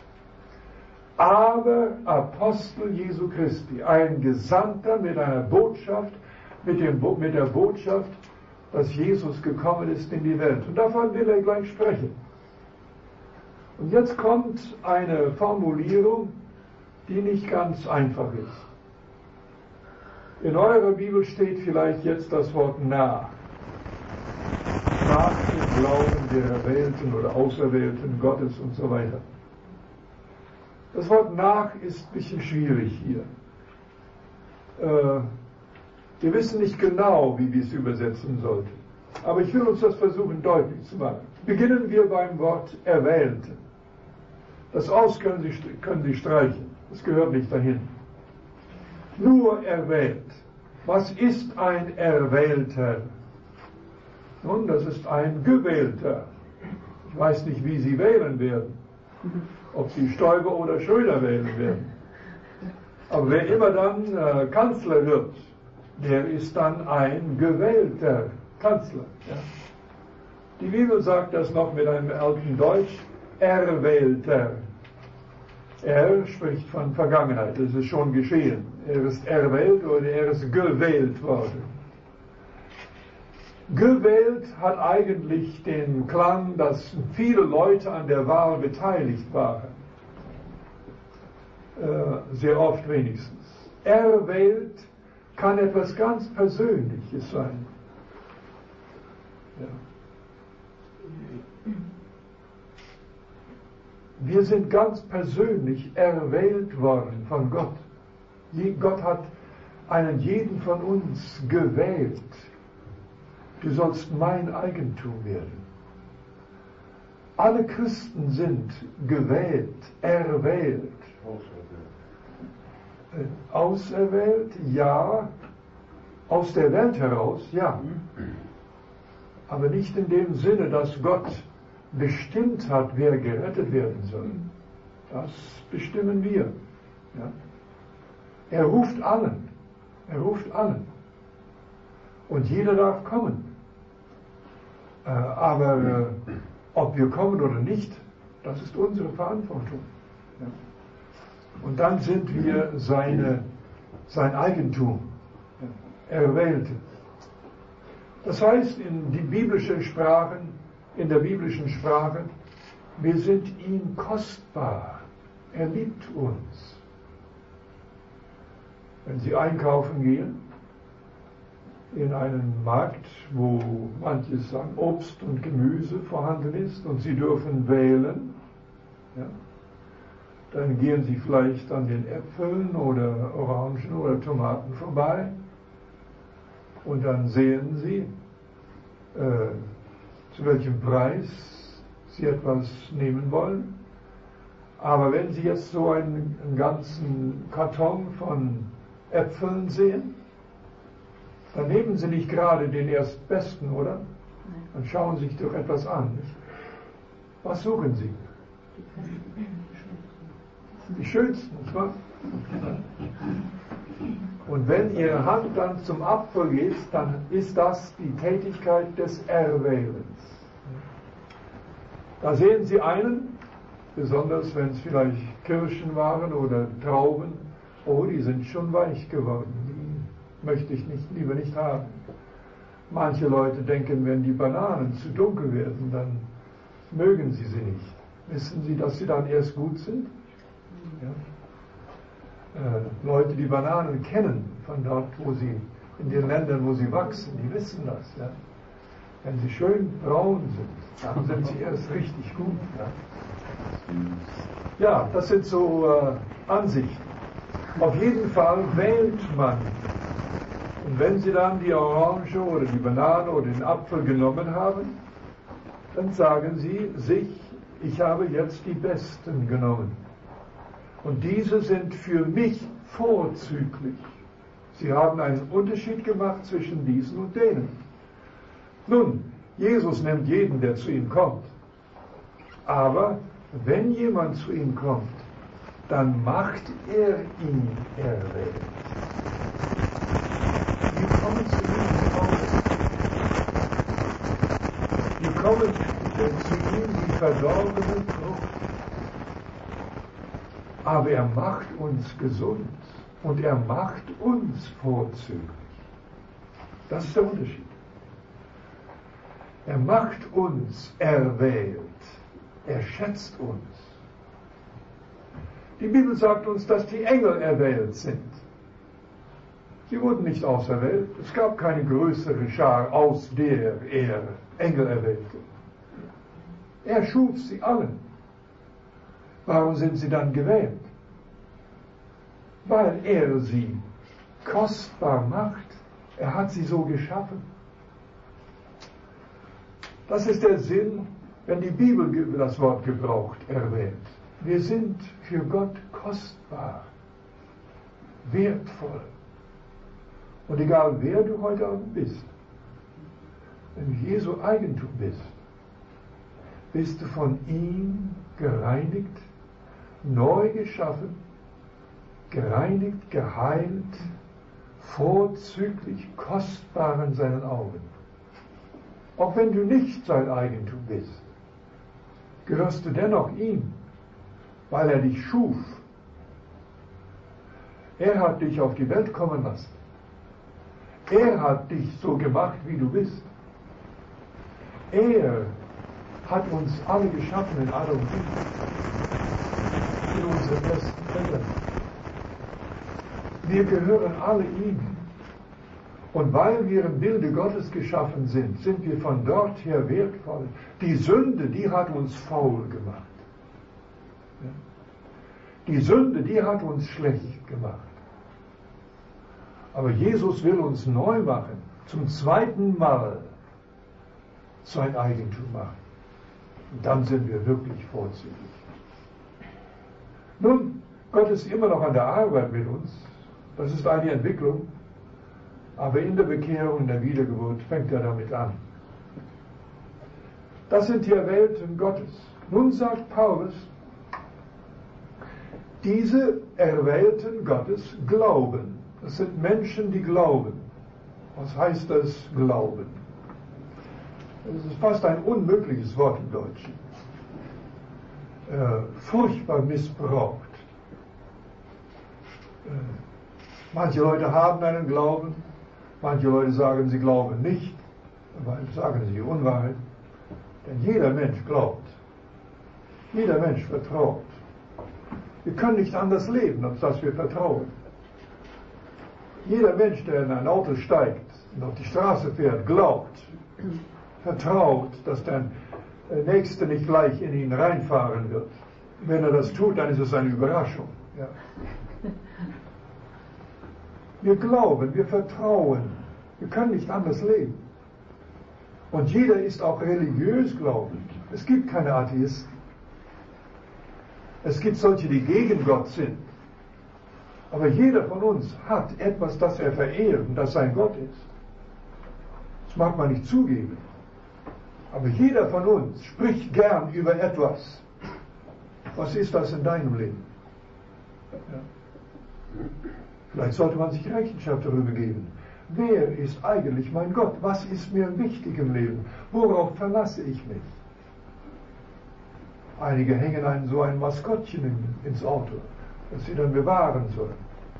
Aber Apostel Jesu Christi, ein Gesandter mit einer Botschaft, mit der Botschaft, dass Jesus gekommen ist in die Welt. Und davon will er gleich sprechen. Und jetzt kommt eine Formulierung, die nicht ganz einfach ist. In eurer Bibel steht vielleicht jetzt das Wort nach. Nach dem Glauben der Erwählten oder Auserwählten Gottes und so weiter. Das Wort nach ist ein bisschen schwierig hier. Wir wissen nicht genau, wie wir es übersetzen sollten. Aber ich will uns das versuchen deutlich zu machen. Beginnen wir beim Wort Erwählten. Das Aus können Sie streichen. Das gehört nicht dahin. Nur erwählt. Was ist ein Erwählter? Nun, das ist ein Gewählter. Ich weiß nicht, wie Sie wählen werden. Ob Sie Stoiber oder Schröder wählen werden. Aber wer immer dann Kanzler wird, der ist dann ein gewählter Kanzler. Ja. Die Bibel sagt das noch mit einem alten Deutsch, Erwählter. Er spricht von Vergangenheit, es ist schon geschehen. Er ist erwählt oder er ist gewählt worden. Gewählt hat eigentlich den Klang, dass viele Leute an der Wahl beteiligt waren. Sehr oft wenigstens. Erwählt kann etwas ganz Persönliches sein. Ja. Wir sind ganz persönlich erwählt worden von Gott. Gott hat einen jeden von uns gewählt. Du sollst mein Eigentum werden. Alle Christen sind gewählt, erwählt. Auserwählt, ja. Aus der Welt heraus, ja. Aber nicht in dem Sinne, dass Gott bestimmt hat, wer gerettet werden soll. Das bestimmen wir. Ja. Er ruft allen. Er ruft allen. Und jeder darf kommen. Aber ob wir kommen oder nicht, das ist unsere Verantwortung. Ja. Und dann sind wir sein Eigentum, Erwählte. Das heißt in der biblischen Sprache, wir sind ihm kostbar. Er liebt uns. Wenn Sie einkaufen gehen, in einen Markt, wo manches an Obst und Gemüse vorhanden ist und Sie dürfen wählen, ja, dann gehen Sie vielleicht an den Äpfeln oder Orangen oder Tomaten vorbei und dann sehen Sie, zu welchem Preis Sie etwas nehmen wollen. Aber wenn Sie jetzt so einen ganzen Karton von Äpfeln sehen, dann nehmen Sie nicht gerade den erstbesten, oder? Dann schauen Sie sich doch etwas an. Nicht? Was suchen Sie? Die schönsten, nicht wahr? Und wenn Ihre Hand dann zum Apfel geht, dann ist das die Tätigkeit des Erwählens. Da sehen Sie einen, besonders wenn es vielleicht Kirschen waren oder Trauben, oh, die sind schon weich geworden, die möchte ich lieber nicht haben. Manche Leute denken, wenn die Bananen zu dunkel werden, dann mögen sie sie nicht. Wissen Sie, dass sie dann erst gut sind? Ja. Leute, die Bananen kennen, von dort, wo sie, in den Ländern, wo sie wachsen, die wissen das. Ja. Wenn sie schön braun sind, dann sind sie erst richtig gut. Ja, das sind so Ansichten. Auf jeden Fall wählt man. Und wenn Sie dann die Orange oder die Banane oder den Apfel genommen haben, dann sagen Sie sich, ich habe jetzt die besten genommen. Und diese sind für mich vorzüglich. Sie haben einen Unterschied gemacht zwischen diesen und denen. Nun, Jesus nimmt jeden, der zu ihm kommt. Aber wenn jemand zu ihm kommt, dann macht er ihn erwählt. Wir kommen zu ihm raus. Wir kommen zu ihm die verdorbene Frucht. Aber er macht uns gesund und er macht uns vorzüglich. Das ist der Unterschied. Er macht uns erwählt. Er schätzt uns. Die Bibel sagt uns, dass die Engel erwählt sind. Sie wurden nicht auserwählt. Es gab keine größere Schar, aus der er Engel erwählte. Er schuf sie alle. Warum sind sie dann gewählt? Weil er sie kostbar macht. Er hat sie so geschaffen. Das ist der Sinn, wenn die Bibel das Wort gebraucht, erwähnt. Wir sind für Gott kostbar, wertvoll. Und egal wer du heute Abend bist, wenn du Jesu Eigentum bist, bist du von ihm gereinigt, neu geschaffen, gereinigt, geheilt, vorzüglich kostbar in seinen Augen. Auch wenn du nicht sein Eigentum bist, gehörst du dennoch ihm, weil er dich schuf. Er hat dich auf die Welt kommen lassen. Er hat dich so gemacht, wie du bist. Er hat uns alle geschaffen in Adam und Eva, in unseren besten Eltern. Wir gehören alle ihm. Und weil wir im Bilde Gottes geschaffen sind, sind wir von dort her wertvoll. Die Sünde, die hat uns faul gemacht. Die Sünde, die hat uns schlecht gemacht. Aber Jesus will uns neu machen, zum zweiten Mal sein Eigentum machen. dann sind wir wirklich vorzüglich. Nun, Gott ist immer noch an der Arbeit mit uns. Das ist eine Entwicklung. Aber in der Bekehrung, in der Wiedergeburt fängt er damit an. Das sind die Erwählten Gottes. Nun sagt Paulus, diese Erwählten Gottes glauben. Das sind Menschen, die glauben. Was heißt das, glauben? Das ist fast ein unmögliches Wort im Deutschen. Furchtbar missbraucht. Manche Leute haben einen Glauben, manche Leute sagen, sie glauben nicht, aber sagen sie die Unwahrheit. Denn jeder Mensch glaubt. Jeder Mensch vertraut. Wir können nicht anders leben, als dass wir vertrauen. Jeder Mensch, der in ein Auto steigt und auf die Straße fährt, glaubt, vertraut, dass der Nächste nicht gleich in ihn reinfahren wird. Wenn er das tut, dann ist es eine Überraschung. Ja. Wir glauben, wir vertrauen. Wir können nicht anders leben. Und jeder ist auch religiös glaubend. Es gibt keine Atheisten. Es gibt solche, die gegen Gott sind. Aber jeder von uns hat etwas, das er verehrt und das sein Gott ist. Das mag man nicht zugeben. Aber jeder von uns spricht gern über etwas. Was ist das in deinem Leben? Ja. Vielleicht sollte man sich Rechenschaft darüber geben. Wer ist eigentlich mein Gott? Was ist mir wichtig im Leben? Worauf verlasse ich mich? Einige hängen so ein Maskottchen ins Auto, das sie dann bewahren sollen.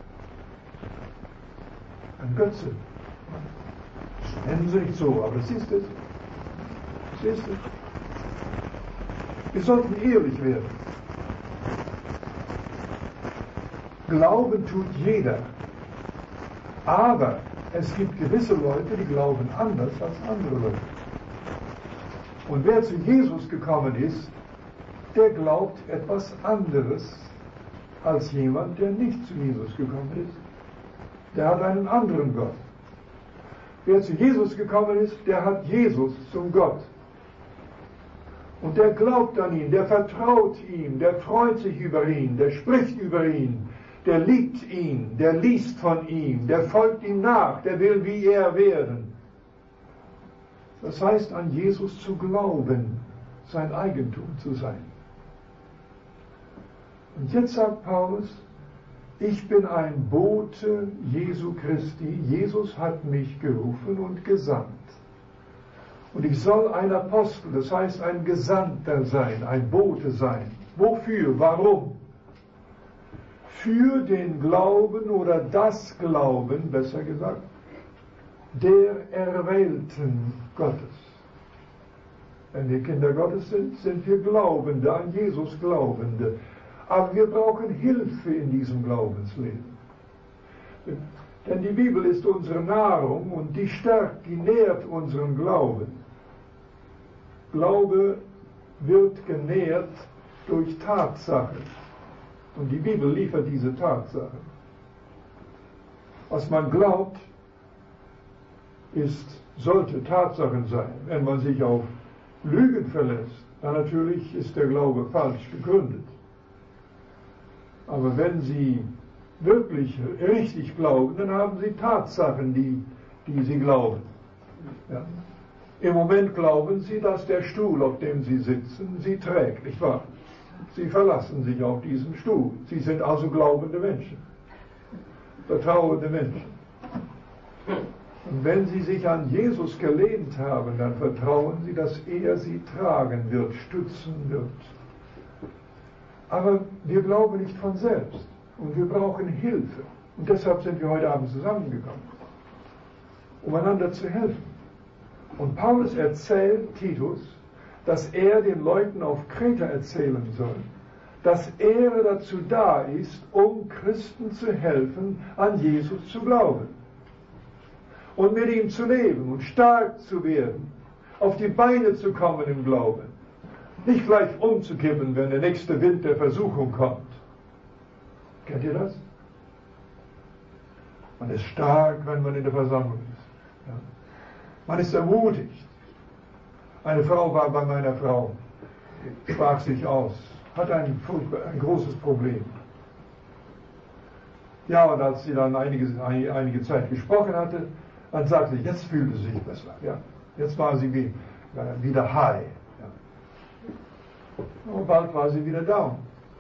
Ein Götze. Das nennen sie nicht so, aber das ist es. Das ist es. Wir sollten ehrlich werden. Glauben tut jeder. Aber es gibt gewisse Leute, die glauben anders als andere Leute. Und wer zu Jesus gekommen ist, der glaubt etwas anderes als jemand, der nicht zu Jesus gekommen ist. Der hat einen anderen Gott. Wer zu Jesus gekommen ist, der hat Jesus zum Gott. Und der glaubt an ihn, der vertraut ihm, der freut sich über ihn, der spricht über ihn, der liebt ihn, der liest von ihm, der folgt ihm nach, der will wie er werden. Das heißt, an Jesus zu glauben, sein Eigentum zu sein. Und jetzt sagt Paulus, ich bin ein Bote Jesu Christi. Jesus hat mich gerufen und gesandt. Und ich soll ein Apostel, das heißt ein Gesandter sein, ein Bote sein. Wofür? Warum? Für den Glauben oder das Glauben, besser gesagt, der Erwählten Gottes. Wenn wir Kinder Gottes sind, sind wir Glaubende, an Jesus Glaubende. Aber wir brauchen Hilfe in diesem Glaubensleben. Denn die Bibel ist unsere Nahrung und die stärkt, die nährt unseren Glauben. Glaube wird genährt durch Tatsachen. Und die Bibel liefert diese Tatsachen. Was man glaubt, sollte Tatsachen sein. Wenn man sich auf Lügen verlässt, dann natürlich ist der Glaube falsch begründet. Aber wenn Sie wirklich richtig glauben, dann haben Sie Tatsachen, die Sie glauben. Ja. Im Moment glauben Sie, dass der Stuhl, auf dem Sie sitzen, Sie trägt, nicht wahr? Sie verlassen sich auf diesen Stuhl. Sie sind also glaubende Menschen, vertrauende Menschen. Und wenn Sie sich an Jesus gelehnt haben, dann vertrauen Sie, dass er Sie tragen wird, stützen wird. Aber wir glauben nicht von selbst und wir brauchen Hilfe. Und deshalb sind wir heute Abend zusammengekommen, um einander zu helfen. Und Paulus erzählt Titus, dass er den Leuten auf Kreta erzählen soll, dass er dazu da ist, um Christen zu helfen, an Jesus zu glauben und mit ihm zu leben und stark zu werden, auf die Beine zu kommen im Glauben. Nicht gleich umzukippen, wenn der nächste Wind der Versuchung kommt. Kennt ihr das? Man ist stark, wenn man in der Versammlung ist. Ja. Man ist ermutigt. Eine Frau war bei meiner Frau sprach sich aus, hat ein großes Problem. Ja, und als sie dann einige Zeit gesprochen hatte, dann sagte sie, jetzt fühlte sie sich besser. Ja. Jetzt war sie wieder high. Ja. Und bald war sie wieder down.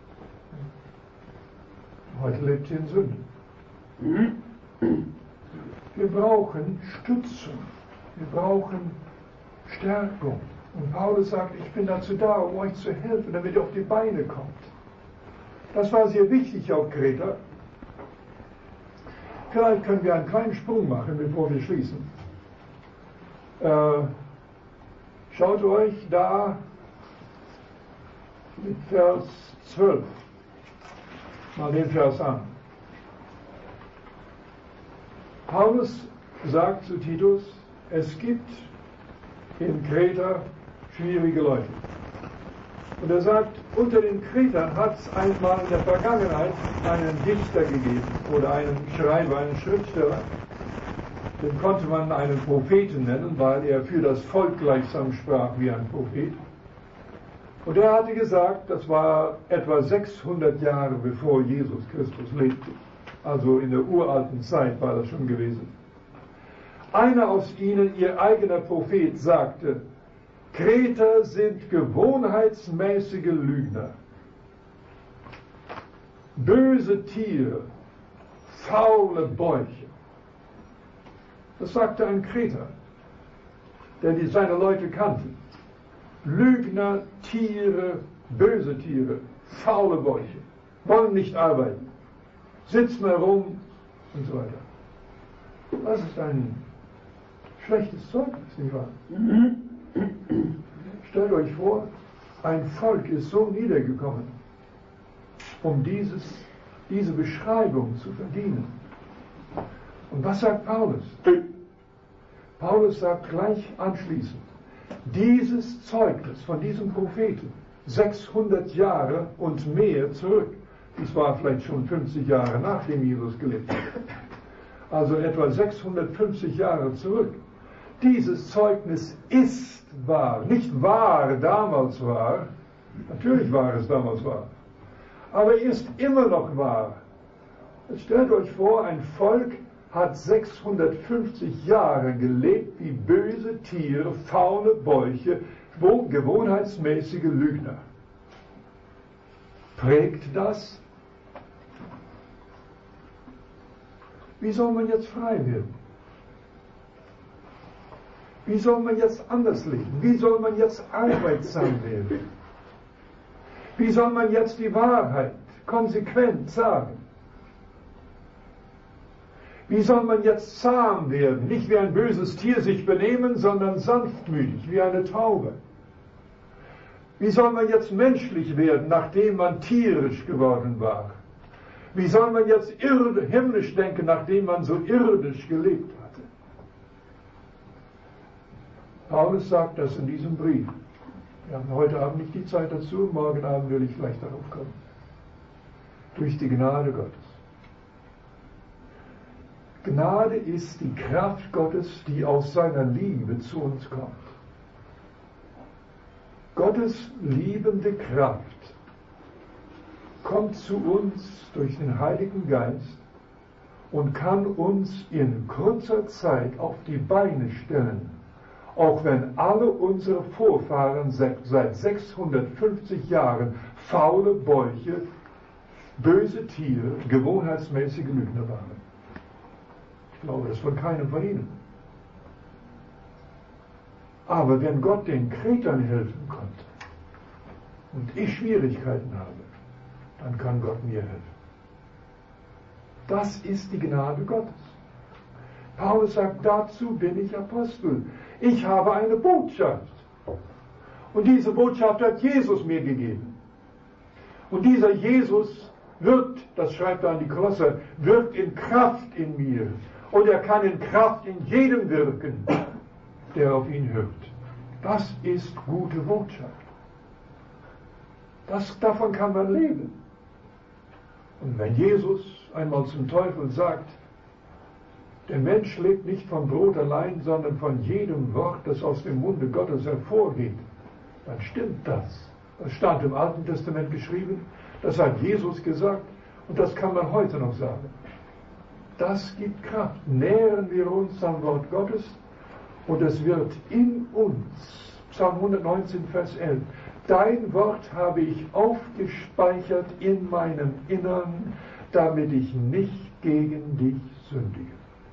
Heute lebt sie in Sünde. Wir brauchen Stützung. Wir brauchen Stärkung. Und Paulus sagt, ich bin dazu da, um euch zu helfen, damit ihr auf die Beine kommt. Das war sehr wichtig auf Kreta. Vielleicht können wir einen kleinen Sprung machen, bevor wir schließen. Schaut euch da mit Vers 12 mal den Vers an. Paulus sagt zu Titus, es gibt in Kreta schwierige Leute. Und er sagt, unter den Kretern hat es einmal in der Vergangenheit einen Dichter gegeben oder einen Schreiber, einen Schriftsteller. Den konnte man einen Propheten nennen, weil er für das Volk gleichsam sprach wie ein Prophet. Und er hatte gesagt, das war etwa 600 Jahre bevor Jesus Christus lebte. Also in der uralten Zeit war das schon gewesen. Einer aus ihnen, ihr eigener Prophet, sagte, Kreter sind gewohnheitsmäßige Lügner, böse Tiere, faule Bäuche. Das sagte ein Kreter, der seine Leute kannte. Lügner, Tiere, böse Tiere, faule Bäuche, wollen nicht arbeiten, sitzen herum und so weiter. Das ist ein schlechtes Zeugnis, nicht wahr? Stellt euch vor, ein Volk ist so niedergekommen, um diese Beschreibung zu verdienen. Und was sagt Paulus? Paulus sagt gleich anschließend, dieses Zeugnis von diesem Propheten, 600 Jahre und mehr zurück, dies war vielleicht schon 50 Jahre nachdem Jesus gelebt hat, also etwa 650 Jahre zurück, dieses Zeugnis ist wahr, nicht wahr damals war, natürlich war es damals wahr, aber ist immer noch wahr. Jetzt stellt euch vor, ein Volk hat 650 Jahre gelebt wie böse Tiere, faule Bäuche, gewohnheitsmäßige Lügner. Prägt das? Wie soll man jetzt frei werden? Wie soll man jetzt anders leben? Wie soll man jetzt arbeitsam werden? Wie soll man jetzt die Wahrheit konsequent sagen? Wie soll man jetzt zahm werden? Nicht wie ein böses Tier sich benehmen, sondern sanftmütig, wie eine Taube. Wie soll man jetzt menschlich werden, nachdem man tierisch geworden war? Wie soll man jetzt himmlisch denken, nachdem man so irdisch gelebt hatte? Paulus sagt das in diesem Brief. Wir haben heute Abend nicht die Zeit dazu, morgen Abend will ich vielleicht darauf kommen. Durch die Gnade Gottes. Gnade ist die Kraft Gottes, die aus seiner Liebe zu uns kommt. Gottes liebende Kraft kommt zu uns durch den Heiligen Geist und kann uns in kurzer Zeit auf die Beine stellen, auch wenn alle unsere Vorfahren seit 650 Jahren faule Bäuche, böse Tiere, gewohnheitsmäßige Lügner waren. Ich glaube, das von keinem von ihnen. Aber wenn Gott den Kretern helfen konnte und ich Schwierigkeiten habe, dann kann Gott mir helfen. Das ist die Gnade Gottes. Paulus sagt, dazu bin ich Apostel. Ich habe eine Botschaft. Und diese Botschaft hat Jesus mir gegeben. Und dieser Jesus wirkt, das schreibt er an die Kolosser, wirkt in Kraft in mir. Und er kann in Kraft in jedem wirken, der auf ihn hört. Das ist gute Botschaft. Davon kann man leben. Und wenn Jesus einmal zum Teufel sagt, der Mensch lebt nicht vom Brot allein, sondern von jedem Wort, das aus dem Munde Gottes hervorgeht, dann stimmt das. Das stand im Alten Testament geschrieben, das hat Jesus gesagt und das kann man heute noch sagen. Das gibt Kraft. Nähern wir uns am Wort Gottes und es wird in uns, Psalm 119, Vers 11, dein Wort habe ich aufgespeichert in meinem Innern, damit ich nicht gegen dich sündige.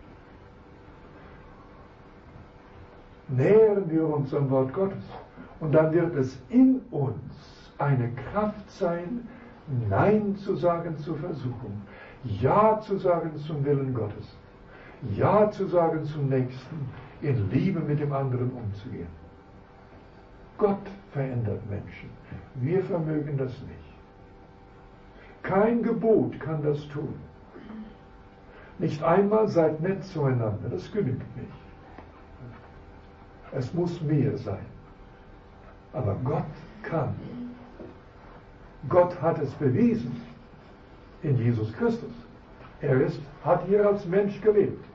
Nähern wir uns am Wort Gottes und dann wird es in uns eine Kraft sein, Nein zu sagen zur Versuchung, Ja zu sagen zum Willen Gottes, Ja zu sagen zum Nächsten, in Liebe mit dem anderen umzugehen. Gott verändert Menschen. Wir vermögen das nicht. Kein Gebot kann das tun. Nicht einmal seid nett zueinander, das genügt nicht. Es muss mehr sein. Aber Gott kann. Gott hat es bewiesen in Jesus Christus. Hat hier als Mensch gelebt.